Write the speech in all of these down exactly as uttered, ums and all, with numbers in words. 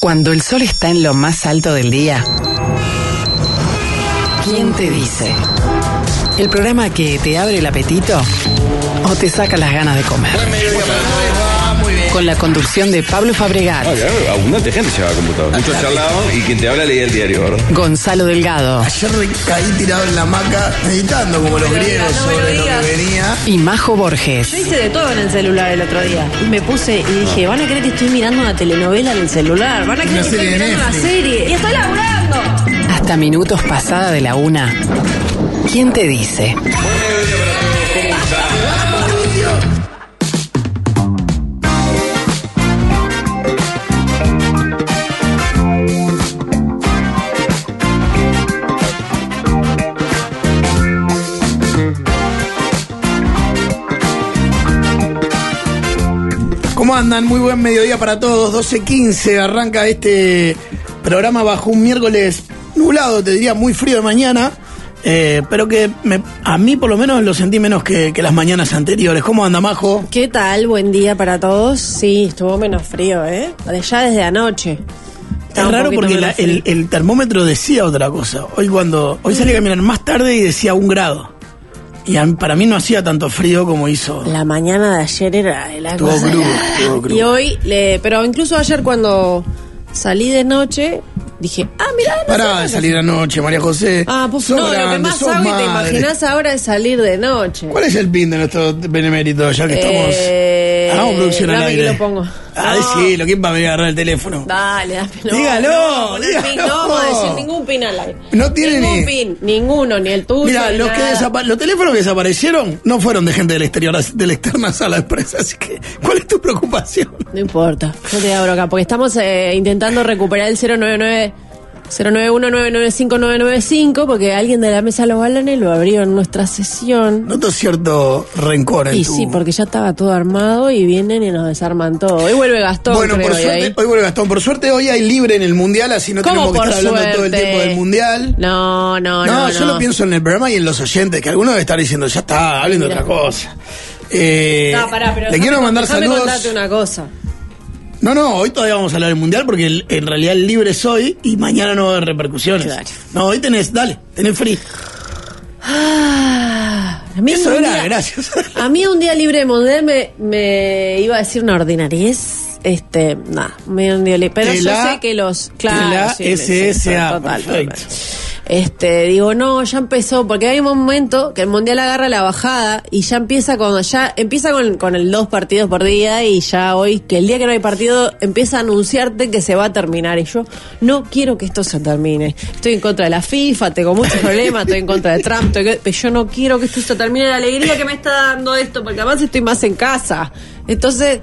Cuando el sol está en lo más alto del día, ¿quién te dice? ¿El programa que te abre el apetito o te saca las ganas de comer? Con la conducción de Pablo Fabregat. Ah, abundante gente se va a computadora. Muchos charlaban y quien te habla leía el diario, ¿verdad? Gonzalo Delgado. Ayer caí tirado en la hamaca meditando como los griegos no sobre lo lo que venía. Y Majo Borges. Yo hice de todo en el celular el otro día. Y me puse y dije, van a creer que estoy mirando una telenovela en el celular. Van a creer Una que estoy serie de mirando una Netflix. serie. Y estoy laburando. Hasta minutos pasada de la una. ¿Quién te dice? ¿Cómo andan? Muy buen mediodía para todos. doce quince arranca este programa bajo un miércoles nublado, te diría muy frío de mañana, eh, pero que me, a mí por lo menos lo sentí menos que, que las mañanas anteriores. ¿Cómo anda, Majo? ¿Qué tal? Buen día para todos. Sí, estuvo menos frío, ¿eh? Ya desde anoche. Es raro porque la, el, el termómetro decía otra cosa. Hoy cuando hoy salí a caminar más tarde y decía un grado. Y a, para mí no hacía tanto frío como hizo. La mañana de ayer era la Estuvo cosa. crudo, estuvo crudo. Y hoy, le, pero incluso ayer cuando salí de noche, dije, ah, mirá, no Pará sé de salir anoche, María José. Ah, pues Sos no, lo que grande, más sos hago y te madre. imaginás ahora es salir de noche. ¿Cuál es el pin de nuestro benemérito? Ya que estamos. Eh, Hagamos producción al dame aire. que lo pongo. Ah, No. decilo, ¿quién va a venir a agarrar el teléfono? Dale, dame, no, Dígalo, no vamos a poner dígalo. pin, no vamos a decir ningún pin al aire. No tiene ningún ni- pin, ninguno, ni el tuyo. Mira, ni los, que nada. desapa- los teléfonos que desaparecieron no fueron de gente del exterior, de la externa sala de prensa, así que, ¿cuál es tu preocupación? No importa, yo te abro acá, porque estamos eh, intentando recuperar el cero nueve nueve cero nueve uno nueve nueve cinco nueve nueve cinco, porque alguien de la mesa de los balones lo abrió en nuestra sesión. Noto cierto rencor en Y tu... sí, porque ya estaba todo armado y vienen y nos desarman todo. Hoy vuelve Gastón, Bueno, creo, por y suerte, ahí. hoy vuelve Gastón. Por suerte hoy hay libre en el Mundial, así no ¿Cómo tenemos que por estar hablando todo el suerte? tiempo del Mundial. No, no, No, no. yo no. lo pienso en el programa y en los oyentes, que algunos deben estar diciendo, ya está, hablen de Mira. otra cosa. Eh, No, pará, pero le quiero déjame- mandar déjame saludos. contarte una cosa. No, no, hoy todavía vamos a hablar del Mundial porque el- en realidad el libre es hoy y mañana no va a haber repercusiones. Claro. No, hoy tenés, dale, tenés free. Ah, a mí Eso un era, día- gracias. A mí un día libre de mundial me, me iba a decir una ordinariez. Este, nada, me un día libre. Pero Tela- yo sé que los. Claro, tela sí, S S A, sí, total, perfecto. total. Este, digo, no, ya empezó, porque hay un momento que el mundial agarra la bajada y ya empieza cuando ya empieza con, con el dos partidos por día y ya hoy, que el día que no hay partido, empieza a anunciarte que se va a terminar. Y yo no quiero que esto se termine. Estoy en contra de la FIFA, tengo muchos problemas, estoy en contra de Trump, estoy- pero yo no quiero que esto se termine. La alegría que me está dando esto, porque además estoy más en casa. Entonces,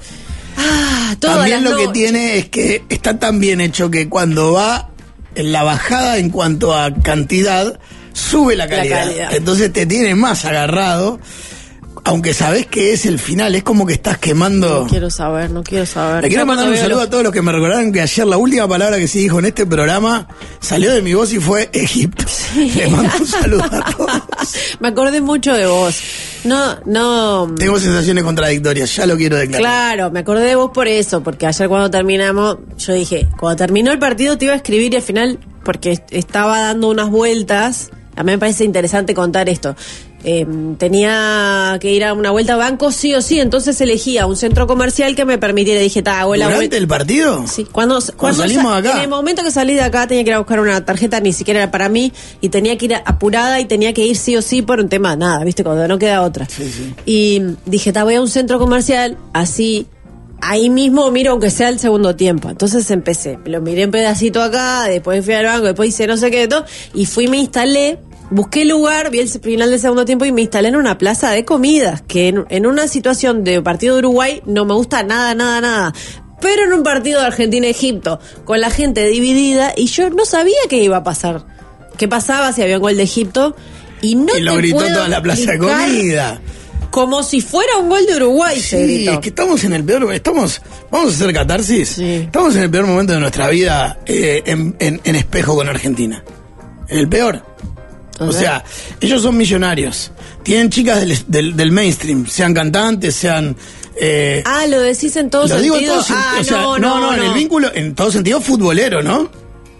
ah, todas También las lo que noches. tiene es que está tan bien hecho que cuando va en la bajada en cuanto a cantidad, sube la La calidad. calidad. Entonces te tiene más agarrado, aunque sabés que es el final, es como que estás quemando. No quiero saber, no quiero saber. Le quiero Ya mandar cuando un veo saludo los- a todos los que me recordaron que ayer la última palabra que se dijo en este programa salió de mi voz y fue Egipto. Le mando un saludo a todos. Me acordé mucho de vos. No, no. Tengo sensaciones contradictorias, ya lo quiero declarar. Claro, me acordé de vos por eso, porque ayer cuando terminamos, yo dije, cuando terminó el partido te iba a escribir y al final, porque est- estaba dando unas vueltas, a mí me parece interesante contar esto. Eh, tenía que ir a una vuelta a banco sí o sí, entonces elegía un centro comercial que me permitiera, dije, ta, hago la ¿Durante vuelta. el partido? Sí, cuando, cuando salimos sa- de acá. En el momento que salí de acá tenía que ir a buscar una tarjeta, ni siquiera era para mí, y tenía que ir apurada y tenía que ir sí o sí por un tema, nada, viste, cuando no queda otra. Sí, sí. Y dije, ta, voy a un centro comercial, así, ahí mismo miro aunque sea el segundo tiempo. Entonces empecé, lo miré en pedacito acá, después fui al banco, después hice no sé qué de todo, y fui, me instalé. Busqué lugar, vi el final del segundo tiempo y me instalé en una plaza de comidas, que en, en una situación de partido de Uruguay no me gusta nada, nada, nada. Pero en un partido de Argentina-Egipto, con la gente dividida, y yo no sabía qué iba a pasar. ¿Qué pasaba si había un gol de Egipto? Y no Y lo te gritó puedo toda la plaza de explicar comida. Como si fuera un gol de Uruguay, se Sí, gritó. es que estamos en el peor, estamos, vamos a hacer catarsis, Sí. estamos en el peor momento de nuestra vida eh, en, en- en espejo con Argentina, en el peor. A O ver. sea, ellos son millonarios, tienen chicas del, del- del mainstream, sean cantantes, sean Eh, ah, lo decís en todo lo sentido. digo en todo ah, sen- o sea, no, no, no, no, en el vínculo, en todo sentido futbolero, ¿no?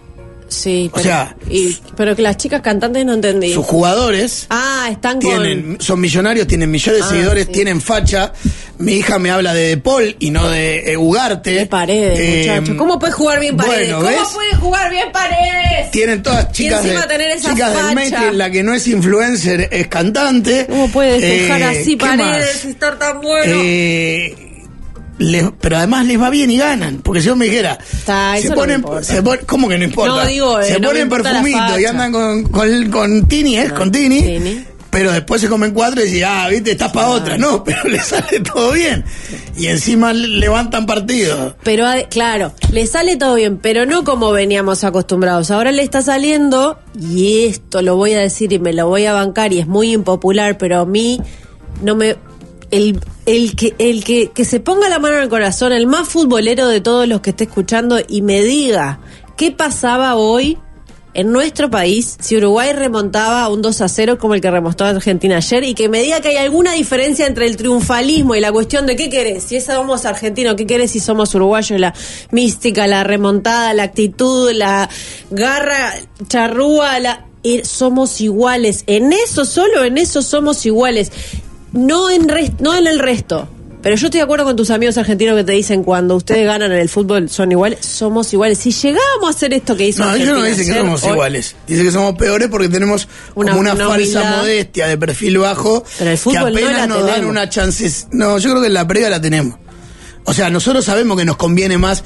Sí, O pero, sea, y, pero que las chicas cantantes no entendí. Sus jugadores Ah, están tienen, con... son millonarios, tienen millones de Ah, seguidores, sí. tienen facha. Mi hija me habla de De Paul y no de eh, Ugarte. De Paredes, Eh, muchacho. ¿Cómo puede jugar bien Paredes? bueno, ¿Cómo ¿ves? puede jugar bien Paredes? Tienen todas chicas, Y encima de, tener esa chicas del facha. Metri, la que no es influencer es cantante. ¿Cómo puede dejar Eh, así ¿qué Paredes más? y estar tan bueno? Eh, les- pero además les va bien y ganan. Porque si yo me dijera, Está, eso se no me ponen, importa. se ponen- ¿cómo que no importa? No, digo, eh, se no me ponen importa la perfumito y facha. andan con, con, con Tini, ¿es? No, con Tini. Tini. Pero después se comen cuatro y dicen, ah, viste, estás para otra. No, pero le sale todo bien. Y encima levantan partidos. Pero ade- claro, le sale todo bien, pero no como veníamos acostumbrados. Ahora le está saliendo, y esto lo voy a decir y me lo voy a bancar, y es muy impopular, pero a mí no me... El, el que el que, que se ponga la mano en el corazón, el más futbolero de todos los que esté escuchando, y me diga qué pasaba hoy en nuestro país si Uruguay remontaba un dos a cero como el que remontó a Argentina ayer, y que me diga que hay alguna diferencia entre el triunfalismo y la cuestión de qué querés, si somos argentinos, qué querés si somos uruguayos, la mística, la remontada, la actitud, la garra charrúa, la... eh, somos iguales, en eso, solo en eso somos iguales, no en, res- no en el resto. Pero yo estoy de acuerdo con tus amigos argentinos que te dicen cuando ustedes ganan en el fútbol son iguales. Somos iguales. Si llegamos a hacer esto que hizo No, Argentina ellos no dicen que ayer, somos hoy- iguales. Dicen que somos peores porque tenemos Una- como una, una falsa humildad. modestia de perfil bajo. Pero el fútbol que no apenas la nos dan tenemos. una chance. No, yo creo que en la previa la tenemos. O sea, nosotros sabemos que nos conviene más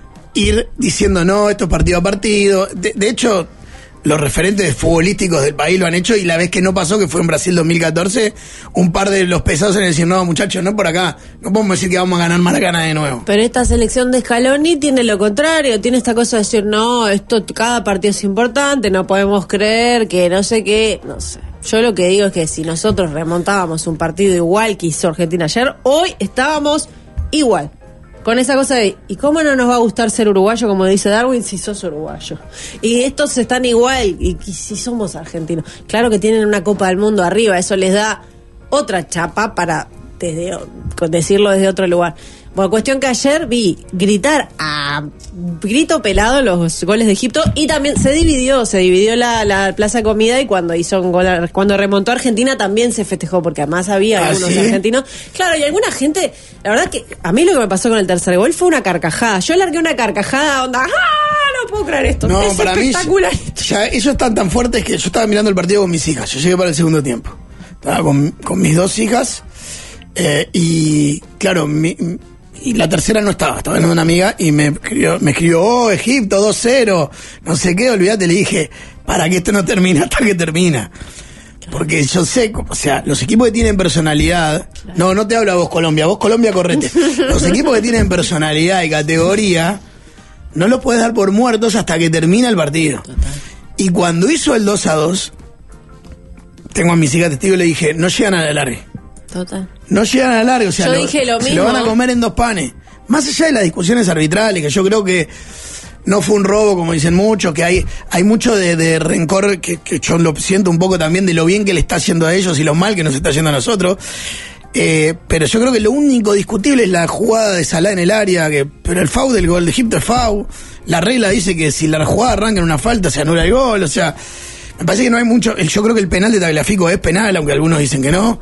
ir diciendo no, esto es partido a partido. De, de hecho, los referentes futbolísticos del país lo han hecho, y la vez que no pasó, que fue en Brasil dos mil catorce, un par de los pesados en el decir, no, muchachos, no por acá, no podemos decir que vamos a ganar Maracaná de nuevo. Pero esta selección de Scaloni tiene lo contrario, tiene esta cosa de decir, no, esto cada partido es importante, no podemos creer que no sé qué, no sé. Yo lo que digo es que si nosotros remontábamos un partido igual que hizo Argentina ayer, hoy estábamos igual. Con esa cosa de, ¿y cómo no nos va a gustar ser uruguayo, como dice Darwin, si sos uruguayo? Y estos están igual, y, y si somos argentinos. Claro que tienen una Copa del Mundo arriba, eso les da otra chapa para desde, decirlo desde otro lugar. Bueno, cuestión que ayer vi gritar a grito pelado los goles de Egipto, y también se dividió, se dividió la, la plaza de comida, y cuando hizo un gol, cuando remontó a Argentina también se festejó, porque además había ¿Ah, algunos sí? argentinos. Claro, y alguna gente, la verdad que a mí lo que me pasó con el tercer gol fue una carcajada. Yo largué una carcajada, onda, ¡ah! No puedo creer esto. No, es para mí, espectacular. ya, ellos están tan fuertes que yo estaba mirando el partido con mis hijas. Yo llegué para el segundo tiempo. Estaba con, con mis dos hijas. Eh, y claro, mi, y la tercera no estaba. Estaba en una amiga y me escribió, me escribió, oh, Egipto, dos cero. No sé qué, olvídate. Le dije, para que esto no termine hasta que termina. Porque yo sé, o sea, los equipos que tienen personalidad, claro. no, no te hablo a vos Colombia, vos Colombia correte. Los equipos que tienen personalidad y categoría, no los puedes dar por muertos hasta que termina el partido. Total. Y cuando hizo el dos a dos, tengo a mis hijas testigos y le dije, no llegan a la largue. Total. No llegan a la largue, o sea, yo lo, dije lo se mismo. lo van a comer en dos panes. Más allá de las discusiones arbitrales, que yo creo que no fue un robo, como dicen muchos, que hay hay mucho de, de rencor, que, que yo lo siento un poco también, de lo bien que le está haciendo a ellos y lo mal que nos está haciendo a nosotros. Eh, pero yo creo que lo único discutible es la jugada de Salah en el área, que pero el foul del gol de Egipto es foul. La regla dice que si la jugada arranca en una falta se anula el gol, o sea, me parece que no hay mucho. Yo creo que el penal de Tagliafico es penal, aunque algunos dicen que no.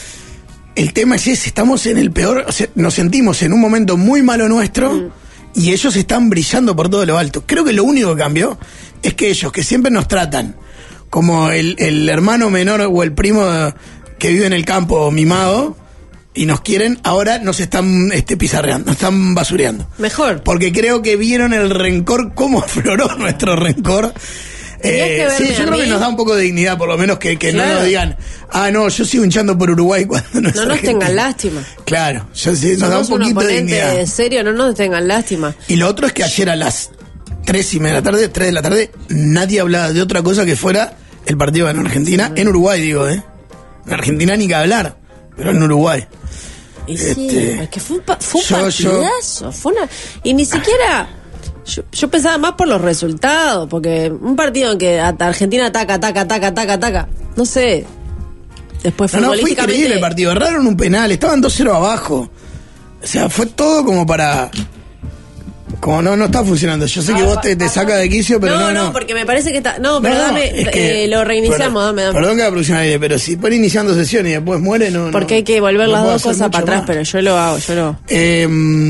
El tema es ese, estamos en el peor, o sea, nos sentimos en un momento muy malo nuestro, mm. y ellos están brillando por todo lo alto. Creo que lo único que cambió es que ellos, que siempre nos tratan como el, el hermano menor o el primo que vive en el campo mimado, y nos quieren, ahora nos están este, pizarreando, nos están basureando. Mejor. Porque creo que vieron el rencor, cómo afloró nuestro rencor. Eh, sí, yo creo que nos da un poco de dignidad, por lo menos que, que claro. no nos digan, ah, no, yo sigo hinchando por Uruguay cuando no es No nos Argentina. tengan lástima. Claro, yo, sí, nos Somos da un poquito un de dignidad. En serio, no nos tengan lástima. Y lo otro es que ayer a las tres y media de la tarde, tres de la tarde, nadie hablaba de otra cosa que fuera el partido en Argentina, en Uruguay, digo, ¿eh? En Argentina ni que hablar, pero en Uruguay. Y sí, este, es que fue un, pa- fue un yo, partidazo, yo, fue una, y ni siquiera, yo, yo pensaba más por los resultados, porque un partido en que Argentina ataca, ataca, ataca, ataca, ataca, no sé, después no, no, fue futbolísticamente... increíble el partido, erraron un penal, estaban dos cero abajo, O sea, fue todo como para... Como no, no está funcionando. Yo sé que vos te, te sacas de quicio, pero no, no. No, no, porque me parece que está... No, pero No, no, dame, es que- eh, lo reiniciamos, perdón, dame, dame. Perdón que la producción aire, pero si pone iniciando sesión y después muere, no... Porque no- hay que volver no las puedo dos hacer cosas mucho para atrás, más. pero yo lo hago, yo lo... Eh,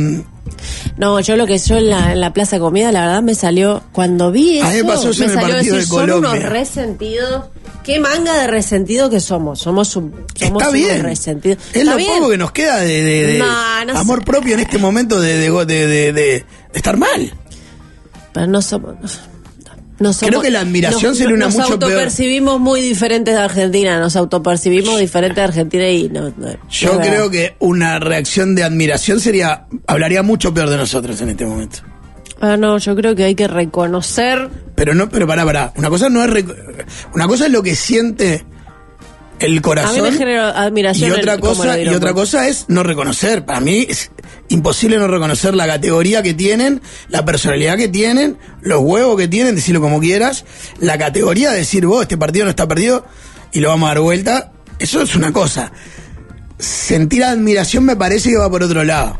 No, yo lo que yo en la, en la plaza de comida, la verdad me salió, cuando vi eso, A mí me pasó eso en el salió partido decir, de son Colombia. unos resentidos. Qué manga de resentidos que somos. Somos, un, somos está unos bien. resentidos. Es ¿Está lo bien? poco que nos queda de, de- de No, no amor sé. propio en este momento de, de, de, de- de- de estar mal. Pero no somos... No somos Creo que la admiración nos, sería una nos mucho peor. autopercibimos muy diferentes de Argentina, nos autopercibimos diferentes de Argentina y no, no Yo no es creo verdad. que una reacción de admiración sería, hablaría mucho peor de nosotros en este momento. Ah, no, yo creo que hay que reconocer... Pero no, pero pará, pará. Una cosa no es rec- una cosa es lo que siente el corazón. A mí me generó admiración Y otra el cómo cosa, lo y dieron otra vuelta. cosa es no reconocer. Para mí es imposible no reconocer la categoría que tienen, la personalidad que tienen, los huevos que tienen, decirlo como quieras, la categoría de decir vos, este partido no está perdido y lo vamos a dar vuelta. Eso es una cosa. Sentir admiración me parece que va por otro lado.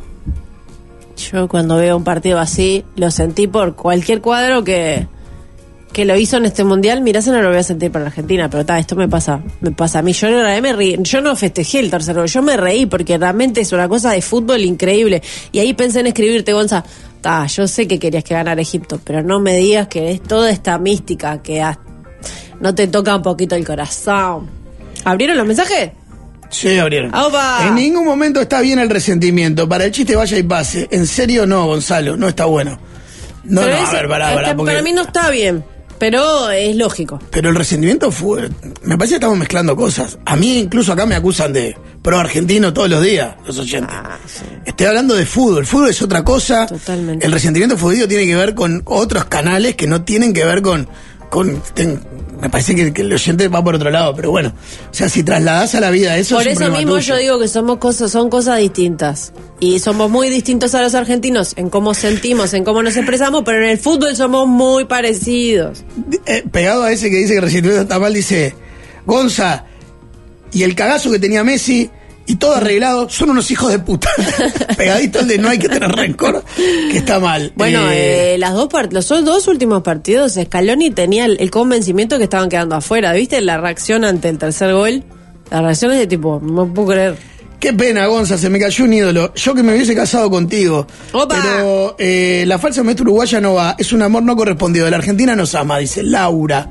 Yo cuando veo un partido así, lo sentí por cualquier cuadro que, que lo hizo en este mundial. Mirá, se no lo voy a sentir para Argentina, pero ta, esto me pasa, me pasa a mí. Yo, en realidad me reí, yo no festejé el tercer gol, yo me reí porque realmente es una cosa de fútbol increíble. Y ahí pensé en escribirte, Gonza, ta, yo sé que querías que ganara Egipto, pero no me digas que es toda esta mística que has- no te toca un poquito el corazón. ¿Abrieron los mensajes? Sí, abrieron. ¡Opa! En ningún momento está bien el resentimiento. Para el chiste vaya y pase. En serio no, Gonzalo, no está bueno. No, Pero no, es- a ver, pará, es pará, que porque- para mí no está bien, pero es lógico. Pero el resentimiento fue... Me parece que estamos mezclando cosas. A mí incluso acá me acusan de pro argentino todos los días, los oyentes. Ah, sí. Estoy hablando de fútbol. El fútbol es otra cosa. Totalmente. El resentimiento futbolístico tiene que ver con otros canales que no tienen que ver con... con ten- me parece que, que el oyente va por otro lado, pero bueno. O sea, si trasladás a la vida eso... Por es un eso problema mismo tuyo. yo digo que somos cosas, son cosas distintas. Y somos muy distintos a los argentinos en cómo sentimos, en cómo nos expresamos, pero en el fútbol somos muy parecidos. Eh, pegado a ese que dice que el resentimiento está mal, dice Gonza, y el cagazo que tenía Messi y todo arreglado, son unos hijos de puta. Pegadito el de no hay que tener rencor, que está mal. Bueno, Eh, eh, las dos part- los dos últimos partidos, Scaloni tenía el, el convencimiento que estaban quedando afuera. ¿Viste la reacción ante el tercer gol? La reacción es de tipo, no puedo creer. Qué pena, Gonza, se me cayó un ídolo. Yo que me hubiese casado contigo. ¡Opa! Pero eh, la falsa maestra uruguaya no va. Es un amor no correspondido. La Argentina nos ama, dice Laura.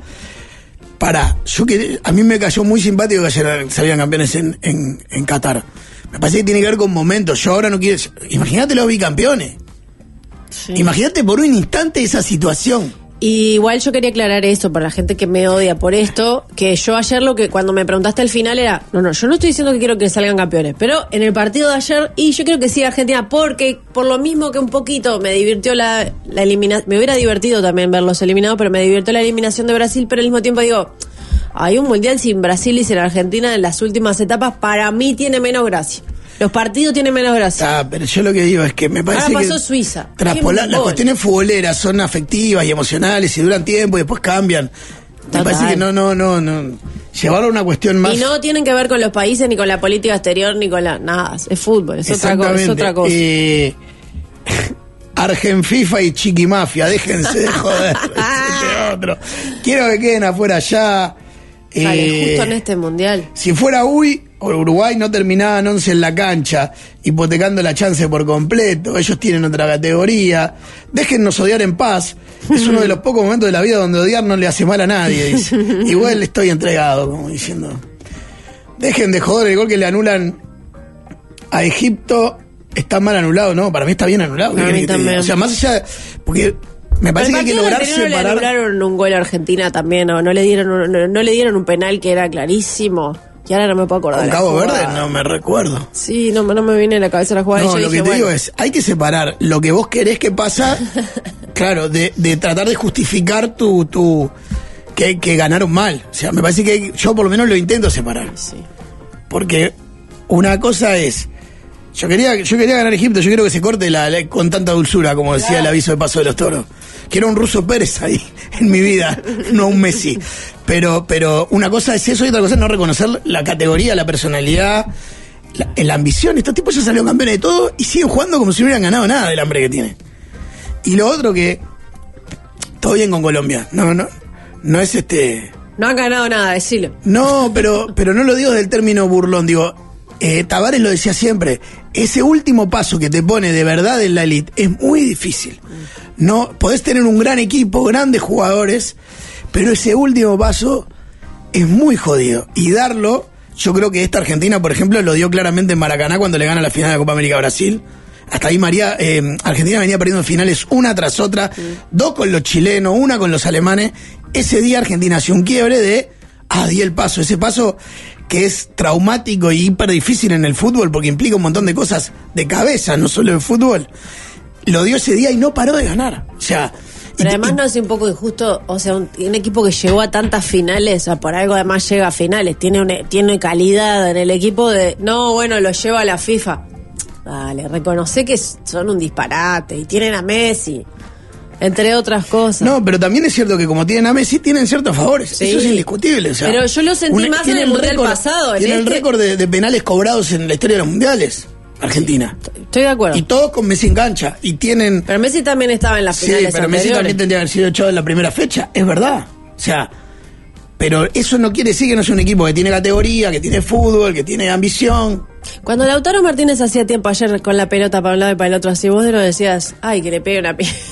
Pará, yo que a mí me cayó muy simpático que ayer salían campeones en, en, en Qatar. Me parece que tiene que ver con momentos. Yo ahora no quiero... Imagínate los bicampeones. Sí. Imagínate por un instante esa situación. Y igual yo quería aclarar esto para la gente que me odia por esto, que yo ayer lo que cuando me preguntaste al final era, no, no, yo no estoy diciendo que quiero que salgan campeones, pero en el partido de ayer, y yo creo que siga Argentina, porque por lo mismo que un poquito me divirtió la, la eliminación, me hubiera divertido también verlos eliminados, pero me divirtió la eliminación de Brasil, pero al mismo tiempo digo, hay un mundial sin Brasil y sin Argentina en las últimas etapas, para mí tiene menos gracia. Los partidos tienen menos gracia. Ah, pero yo lo que digo es que me parece Ahora que pasó Suiza. traspolar- Qué las gol. cuestiones futboleras son afectivas y emocionales y duran tiempo y después cambian. Me Total. parece que no, no, no, no. Llevarlo a una cuestión más. Y no tienen que ver con los países, ni con la política exterior, ni con la... Nada, es fútbol, es otra, co- es Exactamente. otra cosa. Eh, Argen FIFA y Chiqui Mafia, déjense de joder. Este otro. Quiero que queden afuera ya. Sale Eh, justo en este mundial. Si fuera U I o Uruguay no terminaban once en la cancha, hipotecando la chance por completo. Ellos tienen otra categoría. Déjennos odiar en paz. Es uno de los pocos momentos de la vida donde odiar no le hace mal a nadie, dice. Igual estoy entregado, como diciendo. Dejen de joder, el gol que le anulan a Egipto está mal anulado, ¿no? Para mí está bien anulado. ¿qué A mí querés que te diga? también. O sea, más allá de, porque me parece que hay que Pero el lograr partido anterior separar. le anularon un gol a Argentina también, o no le dieron un, no, no le dieron un penal que era clarísimo. Y ahora no me puedo acordar. Con de la Cabo jugada. Verde no me recuerdo. Sí, no, me- no me viene a la cabeza la jugada. No, y yo lo dije, que te bueno, digo es, hay que separar lo que vos querés que pasa, claro, de, de tratar de justificar tu, tu que, que ganaron mal. O sea, me parece que hay- yo por lo menos lo intento separar. sí. Porque una cosa es, yo quería, yo quería ganar Egipto, yo quiero que se corte la, la- con tanta dulzura, como decía el aviso de Paso de los Toros. Quiero un Russo Pérez ahí en mi vida, no un Messi. Pero, pero una cosa es eso y otra cosa es no reconocer la categoría, la personalidad la, la ambición. Estos tipos ya salieron campeones de todo y siguen jugando como si no hubieran ganado nada del hambre que tienen. Y lo otro que... Todo bien con Colombia. No, no, no es este... No han ganado nada, decilo. No, pero, pero no lo digo del término burlón, digo... Eh, Tavares lo decía siempre, ese último paso que te pone de verdad en la elite es muy difícil. No, podés tener un gran equipo, grandes jugadores, pero ese último paso es muy jodido. Y darlo, yo creo que esta Argentina, por ejemplo, lo dio claramente en Maracaná cuando le gana la final de la Copa América a Brasil. Hasta ahí María, eh, Argentina venía perdiendo finales una tras otra, mm. dos con los chilenos, una con los alemanes. Ese día Argentina hace un quiebre de, ah, di el paso, ese paso que es traumático y hiper difícil en el fútbol porque implica un montón de cosas de cabeza, no solo de fútbol. Lo dio ese día y no paró de ganar. O sea... Pero y, además y, no es un poco injusto, o sea, un, un equipo que llegó a tantas finales, o sea, por algo además llega a finales, tiene una, tiene calidad en el equipo de, no, bueno, lo lleva a la FIFA. Vale, reconoce que son un disparate y tienen a Messi, entre otras cosas. No, pero también es cierto que como tienen a Messi, tienen ciertos favores. Sí. Eso es indiscutible. O sea, pero yo lo sentí una, más en el Mundial récord, pasado. Tiene este... el récord de, de penales cobrados en la historia de los mundiales. Argentina. Estoy de acuerdo. Y todos con Messi en cancha. Y tienen... Pero Messi también estaba en las finales. Sí, pero anteriores. Messi también tendría que haber sido echado en la primera fecha. Es verdad. O sea, pero eso no quiere decir que no sea un equipo que tiene categoría, que tiene fútbol, que tiene ambición. Cuando Lautaro Martínez hacía tiempo ayer con la pelota para un lado y para el otro, así vos no decías, ay, que le pegue una piña.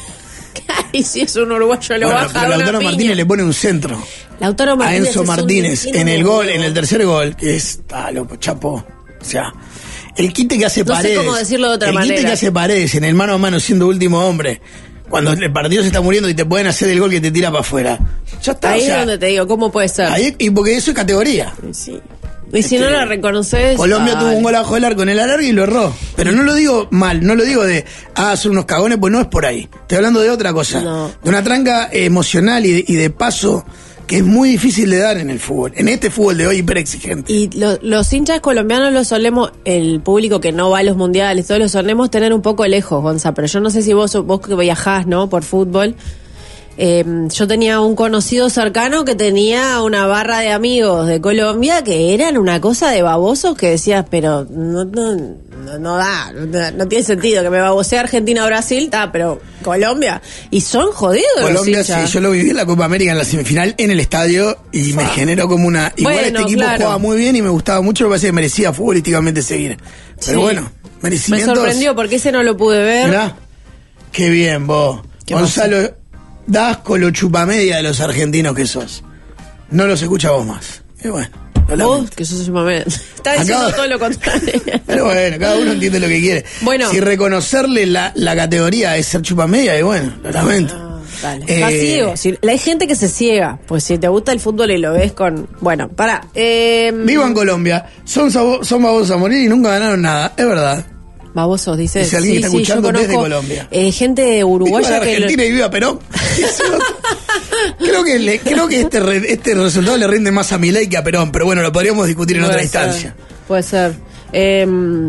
Y si es un uruguayo lo bueno, baja pero una Lautaro piña. Martínez le pone un centro. Lautaro Martínez a Enzo Martínez un, en el un gol, en el tercer gol, que es, ah, loco, chapo. O sea, el quite que hace no Paredes. No sé cómo decirlo de otra el manera. El quite que hace Paredes en el mano a mano siendo último hombre. Cuando el partido se está muriendo y te pueden hacer el gol que te tira para afuera. Ya está. Ahí o sea, es donde te digo, ¿cómo puede ser? Ahí, y porque eso es categoría. Sí. Y si este, no la reconoces... Colombia vale. tuvo un gol abajo del arco en el alargue y lo erró. Pero no lo digo mal, no lo digo de, ah, son unos cagones, pues no es por ahí. Estoy hablando de otra cosa. No. De una tranca emocional y de, y de paso que es muy difícil de dar en el fútbol. En este fútbol de hoy hiper exigente. Y lo, los hinchas colombianos los solemos, el público que no va a los mundiales, todos los solemos tener un poco lejos, Gonza. Pero yo no sé si vos, vos que viajás, ¿no? Por fútbol... Eh, yo tenía un conocido cercano que tenía una barra de amigos de Colombia que eran una cosa de babosos que decías, pero no, no, no, no da, no, no tiene sentido que me babosee Argentina o Brasil, está, pero Colombia, y son jodidos. Colombia, sí, yo lo viví en la Copa América en la semifinal en el estadio y me generó como una... Igual bueno, este equipo claro. jugaba muy bien y me gustaba mucho, me parece que merecía futbolísticamente seguir. Pero sí. bueno, merecimientos... Me sorprendió porque ese no lo pude ver. Mirá, qué bien vos, Gonzalo... Pasa? Da asco lo chupamedia de los argentinos que sos. No los escucha vos más. Y bueno, lo vos, que sos chupamedia. Está diciendo Acá... todo lo contrario. Pero bueno, cada uno entiende lo que quiere. Bueno. Si reconocerle la, la categoría es ser chupamedia, y bueno, lo lamento. Ah, dale. Eh... Está ciego. Si, hay gente que se ciega. Pues si te gusta el fútbol y lo ves con... Bueno, pará. Eh... Vivo en Colombia. Son, sabo... son babosos a morir y nunca ganaron nada. Es verdad. Babosos, dice. Si alguien sí, está sí, escuchando yo conozco, desde Colombia. Eh, gente uruguaya viva que... Argentina lo... y viva Perón. creo que, le, creo que este, re, este resultado le rinde más a Milei que a Perón, pero bueno, lo podríamos discutir en puede otra ser, instancia. Puede ser. Eh,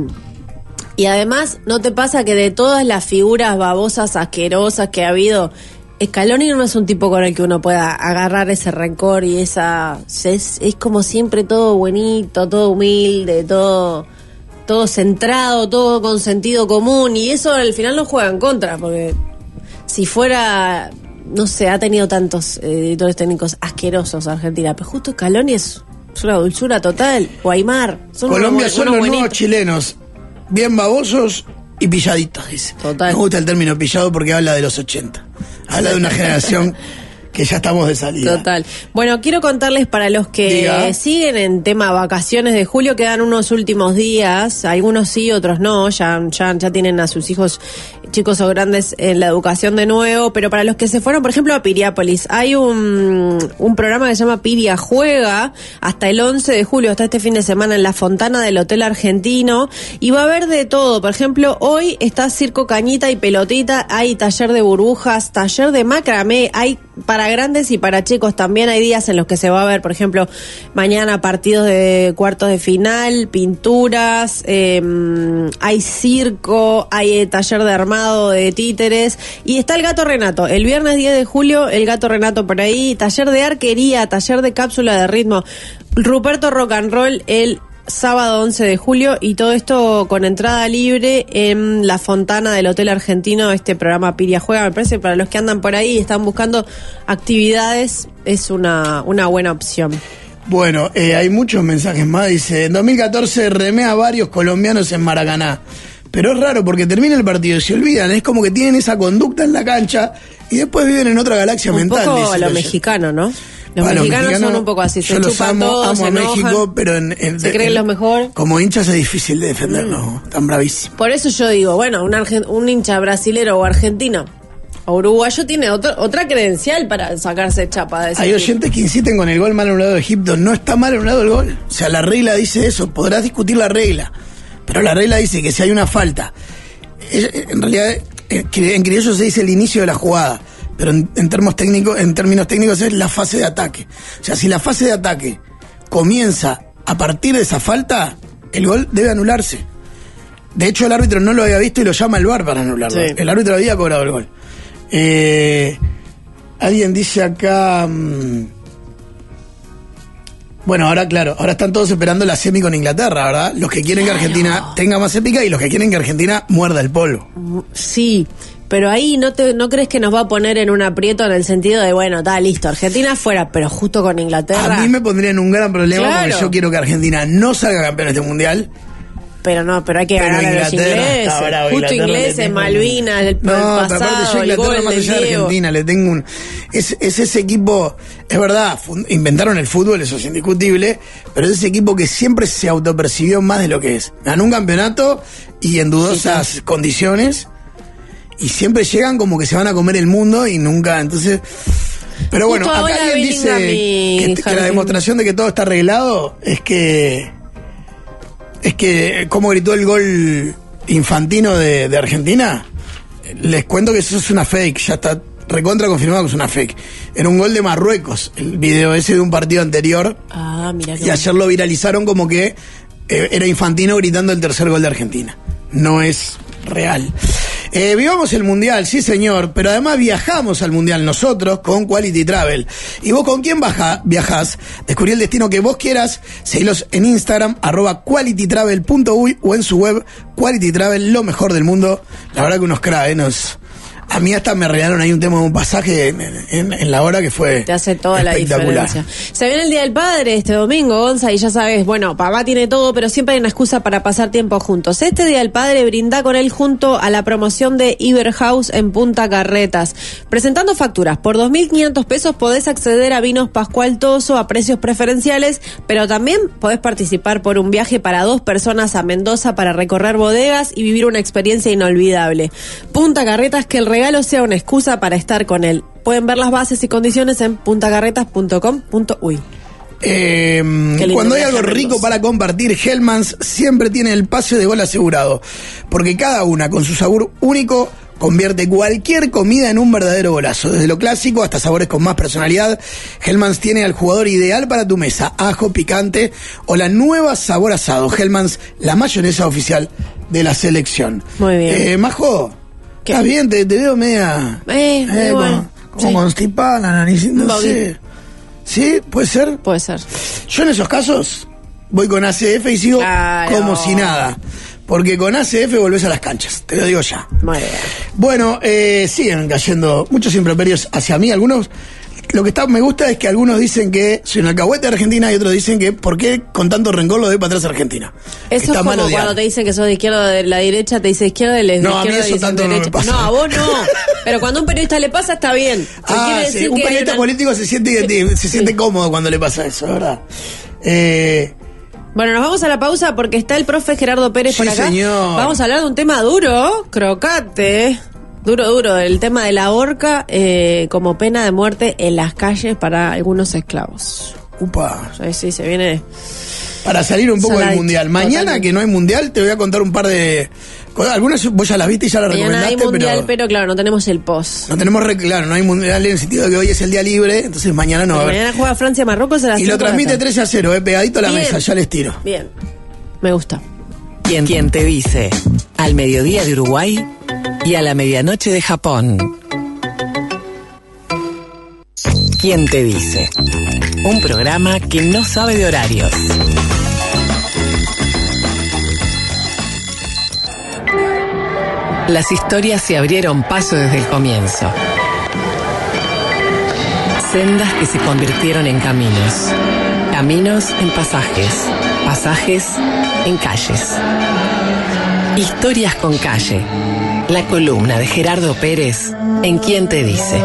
y además, ¿no te pasa que de todas las figuras babosas, asquerosas que ha habido... Scaloni no es un tipo con el que uno pueda agarrar ese rencor y esa... Es, es como siempre todo buenito, todo humilde, todo... todo centrado, todo con sentido común, y eso al final no juega en contra, porque si fuera, no sé, ha tenido tantos editores técnicos asquerosos Argentina, pero justo Scaloni es, es una dulzura total, Guaymar. Son Colombia unos, son unos los buenitos. nuevos chilenos, bien babosos y pilladitos, dice. Total. Me gusta el término pillado porque habla de los ochenta, habla de una generación... que ya estamos de salida. Total. Bueno, quiero contarles para los que Diga. siguen en tema vacaciones de julio, quedan unos últimos días, algunos sí, otros no, ya, ya, ya tienen a sus hijos chicos o grandes en la educación de nuevo, pero para los que se fueron, por ejemplo, a Piriápolis, hay un, un programa que se llama Piria Juega, hasta el once de julio, hasta este fin de semana en la Fontana del Hotel Argentino, y va a haber de todo. Por ejemplo, hoy está Circo Cañita y Pelotita, hay taller de burbujas, taller de macramé, hay para grandes y para chicos también. Hay días en los que se va a ver, por ejemplo, mañana partidos de cuartos de final, pinturas, eh, hay circo, hay eh, taller de armado de títeres, y está el Gato Renato, el viernes diez de julio, el Gato Renato por ahí, taller de arquería, taller de cápsula de ritmo, Ruperto Rock and Roll el sábado once de julio, y todo esto con entrada libre en la Fontana del Hotel Argentino, este programa Piria Juega. Me parece que para los que andan por ahí y están buscando actividades es una, una buena opción. Bueno, eh, hay muchos mensajes más. Dice, en dos mil catorce remé a varios colombianos en Maracaná. Pero es raro porque termina el partido y se olvidan. Es como que tienen esa conducta en la cancha y después viven en otra galaxia un mental. Un poco dice lo Roger. mexicano, ¿no? Los bueno, mexicanos, mexicanos son un poco así. Se yo los chupan amo, todos, amo se a enojan, México, pero en, en, se creen en, los mejor. Como hinchas es difícil de defenderlos. Mm. Están bravísimos. Por eso yo digo, bueno, un, argent, un hincha brasilero o argentino o uruguayo tiene otro, otra credencial para sacarse chapa de ese Hay tipo. oyentes que insisten con el gol mal anulado de Egipto. No está mal anulado el gol. O sea, la regla dice eso. Podrás discutir la regla. Pero la regla dice que si hay una falta, en realidad en criollo se dice el inicio de la jugada. Pero en, en, términos técnicos, en términos técnicos es la fase de ataque. O sea, si la fase de ataque comienza a partir de esa falta, el gol debe anularse. De hecho, el árbitro no lo había visto y lo llama al V A R para anularlo. Sí. El árbitro había cobrado el gol. Eh, alguien dice acá... Mmm, bueno, ahora claro, ahora están todos esperando la semi con Inglaterra, ¿verdad? Los que quieren que Argentina tenga más épica y los que quieren que Argentina muerda el polvo. Sí, pero ahí no te no crees que nos va a poner en un aprieto en el sentido de, bueno, está listo, Argentina fuera, pero justo con Inglaterra. A mí me pondría en un gran problema claro. porque yo quiero que Argentina no salga campeón de este mundial. Pero no, pero hay que pero ganar a los ingleses. Bravo, justo ingleses, Malvinas, el, no, el pasado, pero aparte yo el Inglaterra gol más allá de Argentina, le tengo un... Es, es ese equipo, es verdad, fund, inventaron el fútbol, eso es indiscutible, pero es ese equipo que siempre se autopercibió más de lo que es. Ganó un campeonato y en dudosas sí, sí. condiciones, y siempre llegan como que se van a comer el mundo y nunca, entonces... Pero bueno, justo acá alguien dice que, que la demostración de que todo está arreglado es que... Es que, como gritó el gol infantino de, de Argentina, les cuento que eso es una fake, ya está recontra confirmado que es una fake. Era un gol de Marruecos, el video ese de un partido anterior. Ah, mira. Y ayer lo viralizaron como que eh, era Infantino gritando el tercer gol de Argentina. No es real. Eh, vivamos el Mundial, sí señor, pero además viajamos al Mundial nosotros con Quality Travel. ¿Y vos con quién baja, viajás? Descubrí el destino que vos quieras, seguilos en Instagram, arroba quality travel punto uy o en su web, Quality Travel, lo mejor del mundo. La verdad que unos cra, ¿eh? Nos... A mí hasta me regalaron ahí un tema de un pasaje en, en, en la hora que fue te hace toda la diferencia. Se viene el Día del Padre este domingo, Gonza, y ya sabes, bueno, papá tiene todo, pero siempre hay una excusa para pasar tiempo juntos. Este Día del Padre brinda con él junto a la promoción de Iberhouse en Punta Carretas. Presentando facturas por dos mil quinientos pesos podés acceder a vinos Pascual Toso a precios preferenciales, pero también podés participar por un viaje para dos personas a Mendoza para recorrer bodegas y vivir una experiencia inolvidable. Punta Carretas, que el regalo sea una excusa para estar con él. Pueden ver las bases y condiciones en punta carretas punto com punto uy. Eh, cuando hay algo rico para compartir, Hellmann's siempre tiene el pase de gol asegurado, porque cada una con su sabor único convierte cualquier comida en un verdadero golazo. Desde lo clásico hasta sabores con más personalidad, Hellmann's tiene al jugador ideal para tu mesa: ajo, picante o la nueva sabor asado. Hellmann's, la mayonesa oficial de la selección. Muy bien. Eh, Majo, ¿qué? ¿Estás bien? Te, te veo media... Eh, eh bueno, como como sí. constipada, la nariz, no sé. ¿Sí? ¿Puede ser? Puede ser. Yo en esos casos voy con A C F y sigo claro. como si nada. Porque con A C F volvés a las canchas, te lo digo ya. Muy bien. Bueno, eh, siguen cayendo muchos improperios hacia mí. Algunos, lo que está, me gusta es que algunos dicen que soy un alcahuete de Argentina y otros dicen que ¿por qué con tanto rencor lo doy para atrás a Argentina? Eso está es como cuando te dicen que sos de izquierda o de la derecha, te dice izquierda y les no, de izquierda a mí eso tanto derecha. No, me pasa. No, a vos no. Pero cuando a un periodista le pasa, está bien. Ah, sí, un periodista una... político se siente, se sí. siente cómodo cuando le pasa eso, ¿verdad? Eh... Bueno, nos vamos a la pausa porque está el profe Gerardo Pérez sí, por acá. Señor. Vamos a hablar de un tema duro, crocante, duro, duro, el tema de la horca eh, como pena de muerte en las calles para algunos esclavos. Upa. Sí, sí, se viene... Para salir un poco Saladito, del mundial. Mañana, totalmente. Que no hay mundial, te voy a contar un par de cosas. Algunas vos ya las viste y ya las Mañana recomendaste. Hay mundial, pero, pero claro, no tenemos el post. No tenemos, claro, no hay mundial en el sentido de que hoy es el día libre, entonces mañana no va a haber. Mañana juega Francia-Marruecos a las y lo transmite tres a cero, eh, pegadito a la Bien. mesa, ya les tiro. Bien, me gusta. ¿Quién, quién te dice? Al mediodía de Uruguay y a la medianoche de Japón. ¿Quién te dice? Un programa que no sabe de horarios. Las historias se abrieron paso desde el comienzo. Sendas que se convirtieron en caminos. Caminos en pasajes. Pasajes en calles. Historias con calle. La columna de Gerardo Pérez en ¿Quién te dice?